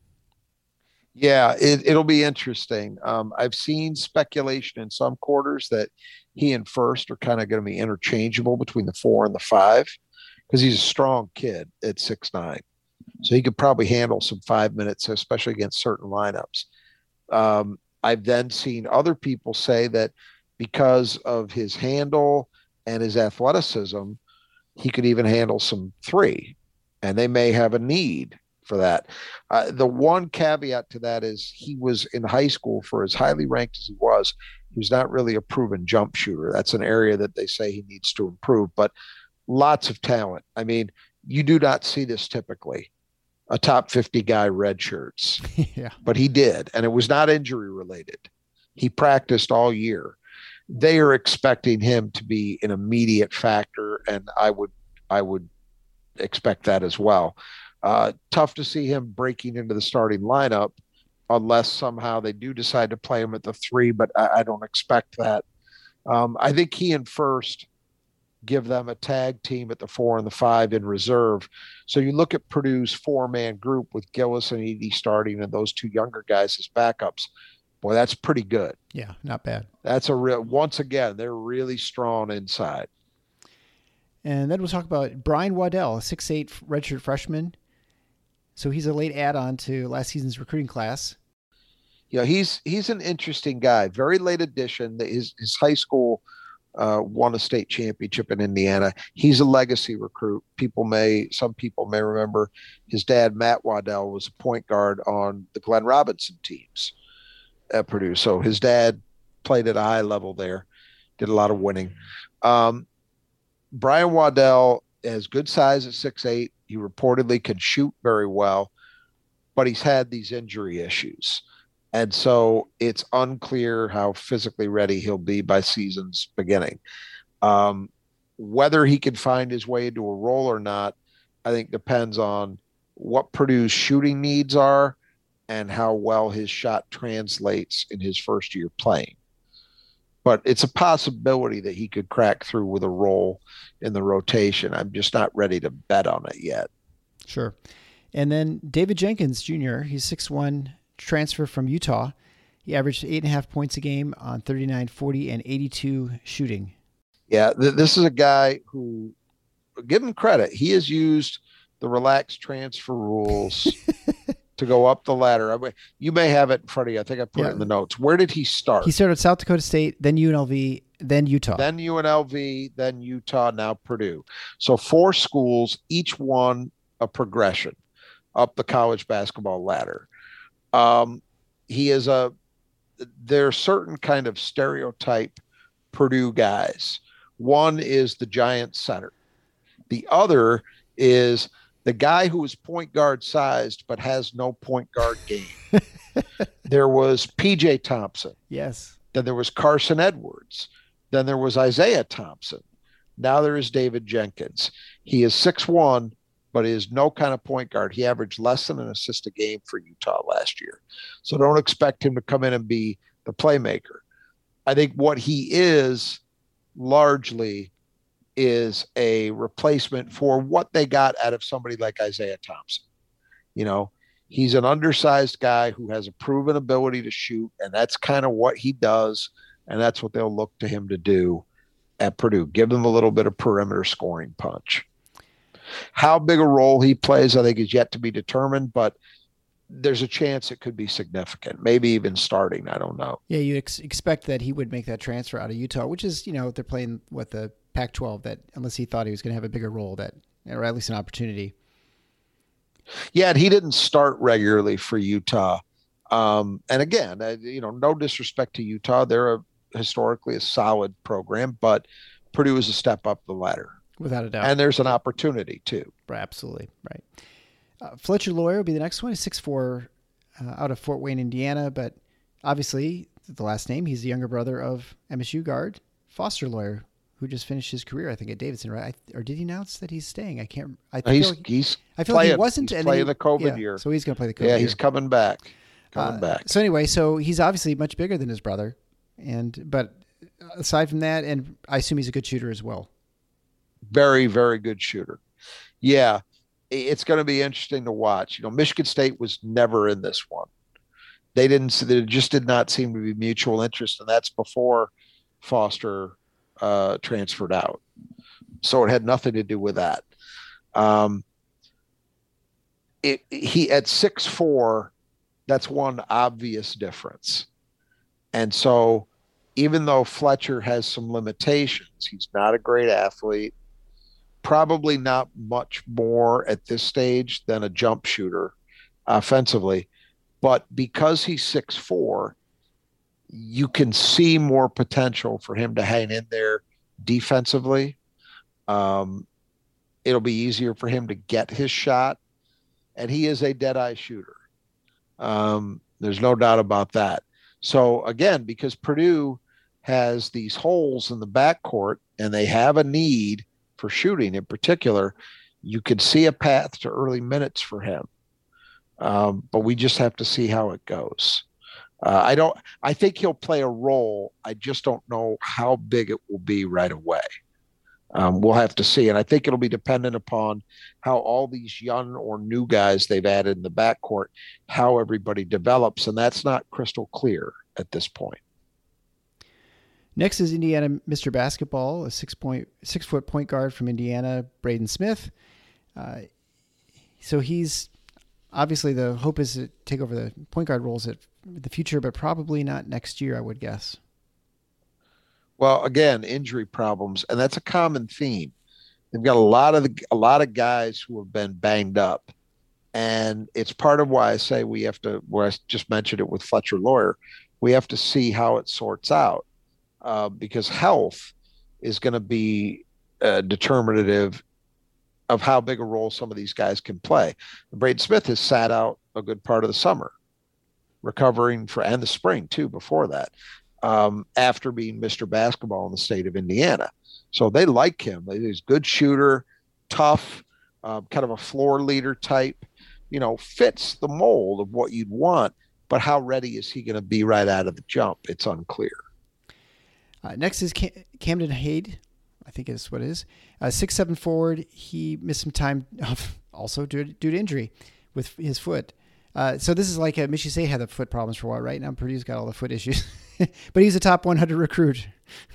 Yeah, it, it'll be interesting. Um, I've seen speculation in some quarters that he and first are kind of going to be interchangeable between the four and the five. because he's a strong kid at six nine. So he could probably handle some five minutes, especially against certain lineups. Um, I've then seen other people say that because of his handle and his athleticism, he could even handle some three, and they may have a need for that. Uh, the one caveat to that is he was in high school, for as highly ranked as he was, he was not really a proven jump shooter. That's an area that they say he needs to improve, but lots of talent. I mean, you do not see this typically. A top fifty guy red shirts, yeah. But he did, and it was not injury related. He practiced all year. They are expecting him to be an immediate factor, and I would, I would expect that as well. Uh, tough to see him breaking into the starting lineup unless somehow they do decide to play him at the three, but I, I don't expect that. Um, I think he and First give them a tag team at the four and the five in reserve. So you look at Purdue's four-man group with Gillis and Edey starting and those two younger guys as backups. Boy, that's pretty good. Yeah, not bad. That's a real, once again, they're really strong inside. And then we'll talk about Brian Waddell, a six eight redshirt freshman. So he's a late add-on to last season's recruiting class. Yeah, he's he's an interesting guy. Very late addition. His his high school uh, won a state championship in Indiana. He's a legacy recruit. People may, some people may remember his dad, Matt Waddell, was a point guard on the Glenn Robinson teams at Purdue. So his dad played at a high level there, did a lot of winning. Um, Brian Waddell has good size at six eight. He reportedly can shoot very well, but he's had these injury issues. And so it's unclear how physically ready he'll be by season's beginning. Um, whether he can find his way into a role or not, I think depends on what Purdue's shooting needs are and how well his shot translates in his first year playing. But it's a possibility that he could crack through with a role in the rotation. I'm just not ready to bet on it yet. Sure. And then David Jenkins, Junior, he's six one, transfer from Utah. He averaged eight and a half points a game on thirty-nine, forty, and eighty-two shooting. Yeah, th- this is a guy who, give him credit, he has used the relaxed transfer rules to go up the ladder. I mean, you may have it in front of you. I think I put yeah. it in the notes. Where did he start? He started at South Dakota State, then U N L V, then Utah. Then U N L V, then Utah, now Purdue. So four schools, each one a progression up the college basketball ladder. Um, he is a, there are certain kind of stereotype Purdue guys. One is the giant center. The other is the guy who is point guard sized but has no point guard game. There was P J Thompson. Yes. Then there was Carson Edwards. Then there was Isaiah Thompson. Now there is David Jenkins. He is six one, but is no kind of point guard. He averaged less than an assist a game for Utah last year. So don't expect him to come in and be the playmaker. I think what he is largely is a replacement for what they got out of somebody like Isaiah Thompson. You know, he's an undersized guy who has a proven ability to shoot, and that's kind of what he does, and that's what they'll look to him to do at Purdue. Give them a little bit of perimeter scoring punch. How big a role he plays, I think, is yet to be determined, but there's a chance it could be significant, maybe even starting. I don't know. Yeah, you ex- expect that he would make that transfer out of Utah, which is, you know, they're playing with the Pac twelve, that unless he thought he was going to have a bigger role, that, or at least an opportunity. Yeah, and he didn't start regularly for Utah. Um, and again, uh, you know, no disrespect to Utah. They're a, historically a solid program, but Purdue is a step up the ladder. Without a doubt. And there's an opportunity too. Right, absolutely. Right. Uh, Fletcher Loyer will be the next one. He's six four, uh, out of Fort Wayne, Indiana, but obviously the last name, he's the younger brother of M S U guard Foster Loyer, who just finished his career, I think, at Davidson, right? I, or did he announce that he's staying? I can't. I feel he's like, he's. I feel playing, like he wasn't. He's and playing he, the COVID yeah, year. So he's going to play the COVID Yeah, year. he's coming back. Coming uh, back. So anyway, so he's obviously much bigger than his brother, and but aside from that, and I assume he's a good shooter as well. Very, very good shooter. Yeah, it's going to be interesting to watch. You know, Michigan State was never in this one. They didn't. There just did not seem to be mutual interest, and that's before Foster uh, transferred out. So it had nothing to do with that. Um, it, he at six four, that's one obvious difference. And so even though Fletcher has some limitations, he's not a great athlete, probably not much more at this stage than a jump shooter offensively. But because he's six four, you can see more potential for him to hang in there defensively. Um, it'll be easier for him to get his shot. And he is a dead-eye shooter. Um, there's no doubt about that. So, again, because Purdue has these holes in the backcourt and they have a need for shooting in particular, you could see a path to early minutes for him. Um, but we just have to see how it goes. Uh, I don't. I think he'll play a role. I just don't know how big it will be right away. Um, we'll have to see, and I think it'll be dependent upon how all these young or new guys they've added in the backcourt, how everybody develops, and that's not crystal clear at this point. Next is Indiana Mister Basketball, a six point six foot point guard from Indiana, Braden Smith. Uh, so he's obviously the hope is to take over the point guard roles at the future, but probably not next year, I would guess. Well, again, injury problems, and that's a common theme. They've got a lot of the, a lot of guys who have been banged up, and it's part of why I say we have to. Where I just mentioned it with Fletcher Loyer, we have to see how it sorts out, uh, because health is going to be uh, determinative of how big a role some of these guys can play. Braden Smith has sat out a good part of the summer, recovering for and the spring too. Before that. Um, after being Mister Basketball in the state of Indiana. So they like him. He's a good shooter, tough, uh, kind of a floor leader type, you know, fits the mold of what you'd want. But how ready is he going to be right out of the jump? It's unclear. Uh, next is Cam- Camden Hade, I think is what it is. Uh, six seven forward. He missed some time also due, due to injury with his foot. Uh, so this is like uh, Michigan State had the foot problems for a while, right? Now Purdue's got all the foot issues. But he's a top one hundred recruit.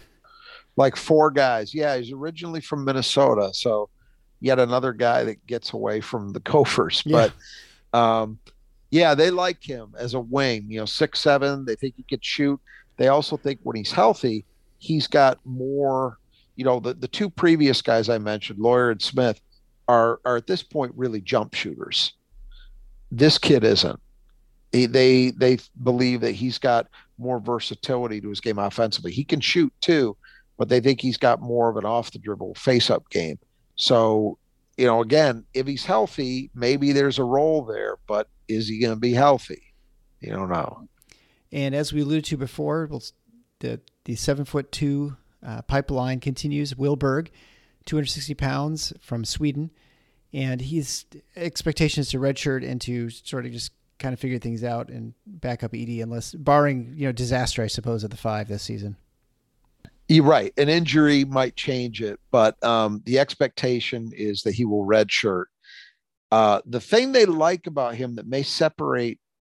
Like four guys. Yeah, he's originally from Minnesota. So yet another guy that gets away from the Gophers. Yeah. But, um, yeah, they like him as a wing. You know, six seven. They think he could shoot. They also think when he's healthy, he's got more, you know, the, the two previous guys I mentioned, Loyer and Smith, are, are at this point really jump shooters. This kid isn't. He, they they believe that he's got more versatility to his game offensively. He can shoot too, but they think he's got more of an off the dribble face-up game. So, you know, again, if he's healthy, maybe there's a role there, but is he going to be healthy? You don't know. And as we alluded to before, we'll, the the seven foot two uh, pipeline continues. Will Berg, two hundred sixty pounds from Sweden. And his expectation is to redshirt and to sort of just kind of figure things out and back up Edey, unless barring, you know, disaster, I suppose, at the five this season. You're right. An injury might change it, but um, the expectation is that he will redshirt. Uh, the thing they like about him that may separate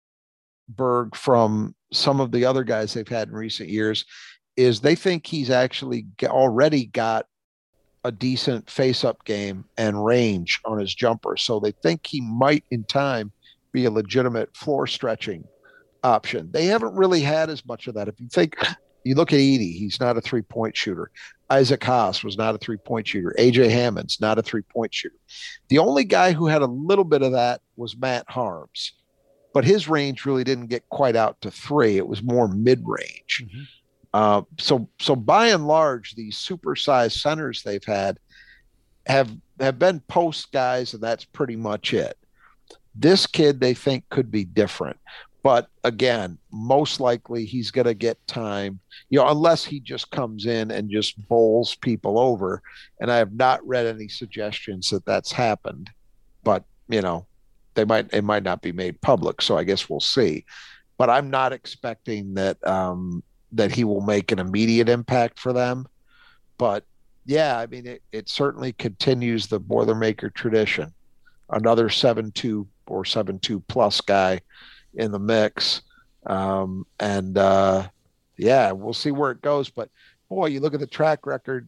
Berg from some of the other guys they've had in recent years is they think he's actually already got a decent face-up game and range on his jumper. So they think he might in time be a legitimate floor stretching option. They haven't really had as much of that. If you think, you look at Edey, he's not a three-point shooter. Isaac Haas was not a three-point shooter. A J Hammond's not a three-point shooter. The only guy who had a little bit of that was Matt Harms, but his range really didn't get quite out to three. It was more mid-range. Mm-hmm. Uh, so, so by and large, these supersized centers they've had have have been post guys, and that's pretty much it. This kid they think could be different, but again, most likely he's going to get time, you know, unless he just comes in and just bowls people over. And I have not read any suggestions that that's happened, but you know, they might it might not be made public, so I guess we'll see. But I'm not expecting that. Um, that he will make an immediate impact for them. But yeah, I mean, it, it certainly continues the Boilermaker tradition. Another seven two or seven two plus guy in the mix. Um, and uh, yeah, we'll see where it goes. But boy, you look at the track record,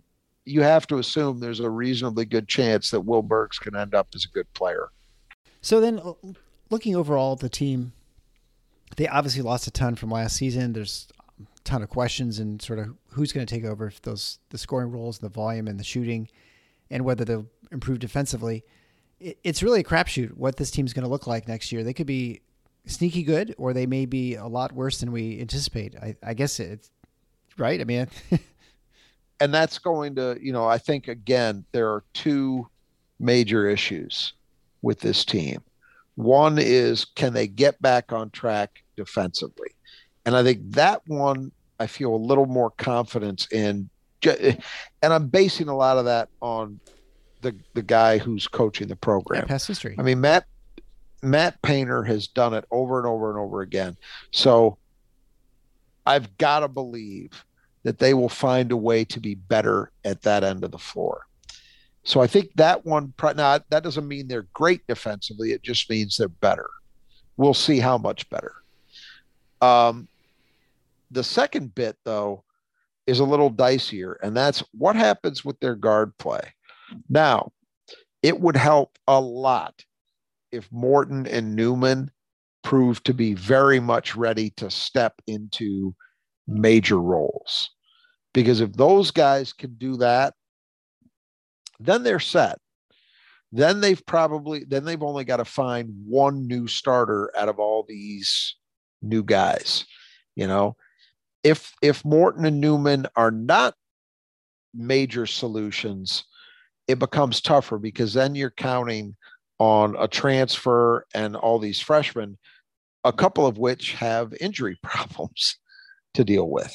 you have to assume there's a reasonably good chance that Will Burks can end up as a good player. So then, looking overall at the team, they obviously lost a ton from last season. There's a ton of questions and sort of who's going to take over those the scoring roles, the volume, and the shooting, and whether they'll improve defensively. It's really a crapshoot what this team's going to look like next year. They could be sneaky good, or they may be a lot worse than we anticipate. I, I guess it's right. I mean, and that's going to, you know, I think again, there are two major issues with this team. One is, can they get back on track defensively? And I think that one, I feel a little more confidence in, and I'm basing a lot of that on the the guy who's coaching the program. Yeah, past history. I mean, Matt Matt Painter has done it over and over and over again. So I've got to believe that they will find a way to be better at that end of the floor. So I think that one, now that doesn't mean they're great defensively. It just means they're better. We'll see how much better. Um, the second bit, though, is a little dicier, and that's what happens with their guard play. Now, it would help a lot if Morton and Newman proved to be very much ready to step into major roles. Because if those guys can do that, then they're set. Then they've probably, then they've only got to find one new starter out of all these new guys. You know, if, if Morton and Newman are not major solutions, it becomes tougher because then you're counting on a transfer and all these freshmen, a couple of which have injury problems to deal with.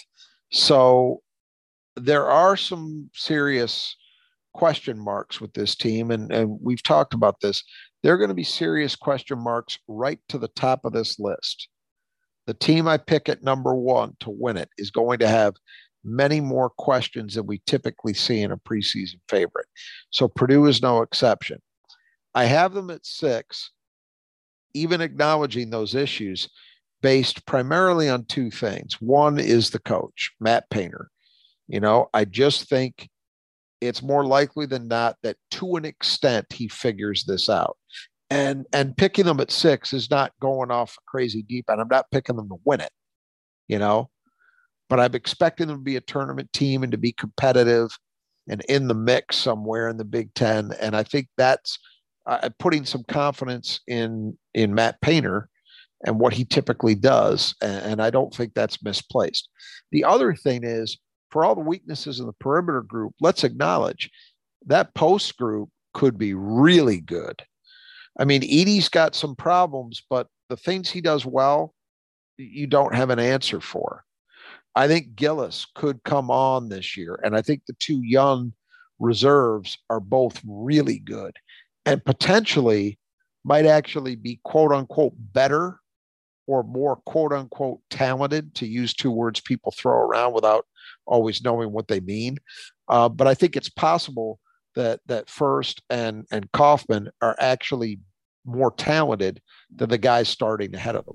So there are some serious question marks with this team. And, and we've talked about this. There are going to be serious question marks right to the top of this list. The team I pick at number one to win it is going to have many more questions than we typically see in a preseason favorite. So Purdue is no exception. I have them at six, even acknowledging those issues, based primarily on two things. One is the coach, Matt Painter. You know, I just think it's more likely than not that to an extent he figures this out. And and picking them at six is not going off crazy deep, and I'm not picking them to win it, you know. But I'm expecting them to be a tournament team and to be competitive and in the mix somewhere in the Big Ten. And I think that's uh, putting some confidence in in Matt Painter and what he typically does. And, and I don't think that's misplaced. The other thing is, for all the weaknesses in the perimeter group, let's acknowledge that post group could be really good. I mean, Edey's got some problems, but the things he does well, you don't have an answer for. I think Gillis could come on this year, and I think the two young reserves are both really good and potentially might actually be quote unquote better or more quote unquote talented, to use two words people throw around without always knowing what they mean. Uh, but I think it's possible that that First and, and Kaufman are actually more talented than the guys starting ahead of them.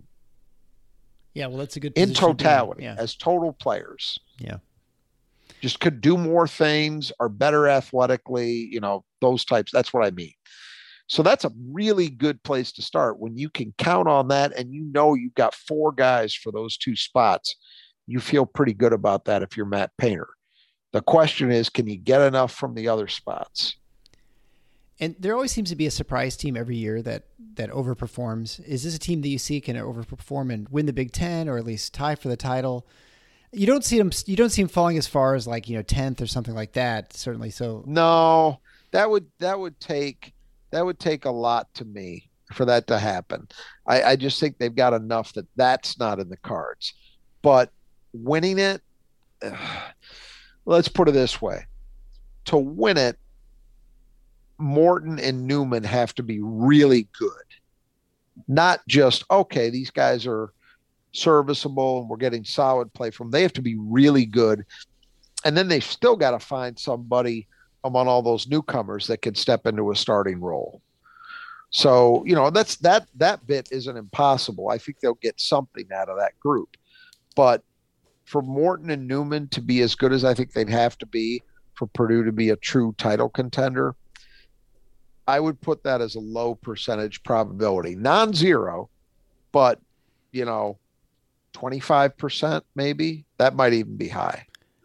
Yeah, well, that's a good in totality, yeah. as total players. Yeah. Just could do more things, are better athletically, you know, those types. That's what I mean. So that's a really good place to start when you can count on that and you know you've got four guys for those two spots. You feel pretty good about that if you're Matt Painter. The question is, can you get enough from the other spots? And there always seems to be a surprise team every year that that overperforms. Is this a team that you see can overperform and win the Big Ten, or at least tie for the title? You don't see them. You don't see them falling as far as like you know tenth or something like that. Certainly, so no, that would that would take that would take a lot to me for that to happen. I, I just think they've got enough that that's not in the cards. But winning it, uh, let's put it this way: to win it, Morton and Newman have to be really good. Not just, okay, these guys are serviceable and we're getting solid play from them. They have to be really good. And then they've still got to find somebody among all those newcomers that can step into a starting role. So, you know, that's that that bit isn't impossible. I think they'll get something out of that group. But for Morton and Newman to be as good as I think they'd have to be, for Purdue to be a true title contender, I would put that as a low percentage probability. Non-zero, but, you know, twenty-five percent maybe. That might even be high.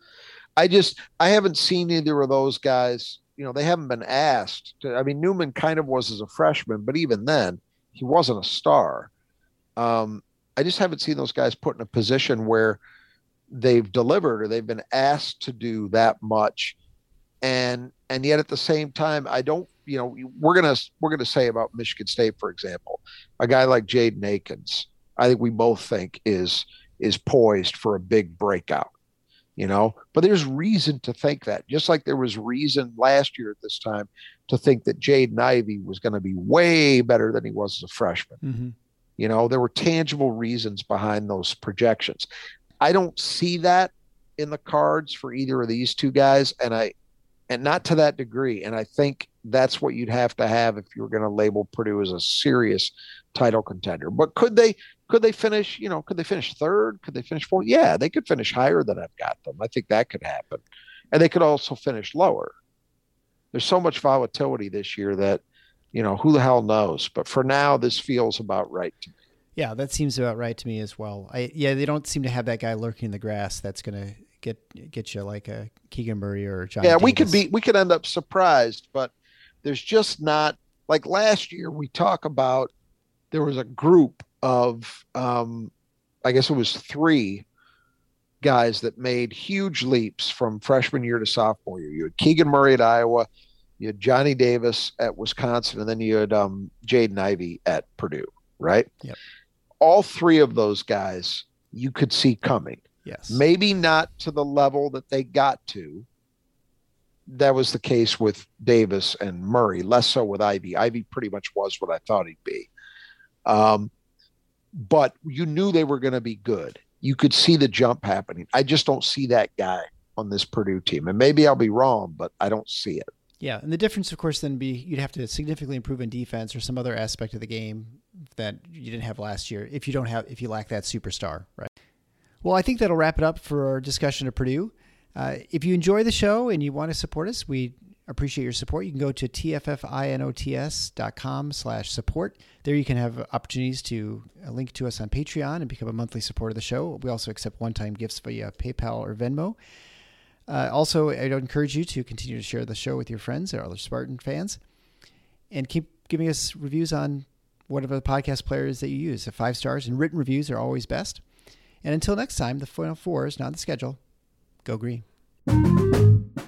I just, I haven't seen either of those guys. You know, they haven't been asked to. I mean, Newman kind of was as a freshman, but even then, he wasn't a star. Um, I just haven't seen those guys put in a position where they've delivered or they've been asked to do that much. And and yet at the same time, I don't, you know, we're gonna we're gonna say about Michigan State, for example, a guy like Jaden Akins, I think we both think is is poised for a big breakout. You know, but there's reason to think that, just like there was reason last year at this time to think that Jaden Ivey was going to be way better than he was as a freshman. Mm-hmm. You know, there were tangible reasons behind those projections. I don't see that in the cards for either of these two guys, and I, and not to that degree. And I think that's what you'd have to have if you were going to label Purdue as a serious title contender. But could they? Could they finish, you know, could they finish third? Could they finish fourth? Yeah, they could finish higher than I've got them. I think that could happen. And they could also finish lower. There's so much volatility this year that, you know, who the hell knows? But for now, this feels about right to me. Yeah, that seems about right to me as well. I Yeah, they don't seem to have that guy lurking in the grass that's going to get get you like a Keegan Murray or John Yeah, Davis. we could be, we could end up surprised, but there's just not, like last year we talk about, there was a group of, um, I guess it was three guys that made huge leaps from freshman year to sophomore year. You had Keegan Murray at Iowa, you had Johnny Davis at Wisconsin, and then you had um, Jaden Ivey at Purdue, right? Yep. All three of those guys you could see coming. Yes. Maybe not to the level that they got to. That was the case with Davis and Murray, less so with Ivey. Ivey pretty much was what I thought he'd be. Um, but you knew they were going to be good. You could see the jump happening. I just don't see that guy on this Purdue team. And maybe I'll be wrong, but I don't see it. Yeah, and the difference, of course, then be you'd have to significantly improve in defense or some other aspect of the game that you didn't have last year if you don't have if you lack that superstar, right? Well, I think that'll wrap it up for our discussion of Purdue. Uh, if you enjoy the show and you want to support us, we appreciate your support. You can go to tffinots.com slash support. There you can have opportunities to link to us on Patreon and become a monthly supporter of the show. We also accept one-time gifts via PayPal or Venmo. Uh, also, I'd encourage you to continue to share the show with your friends or other Spartan fans, and keep giving us reviews on whatever the podcast players that you use. The five stars and written reviews are always best. And until next time, the Final Four is not on the schedule. Go Green.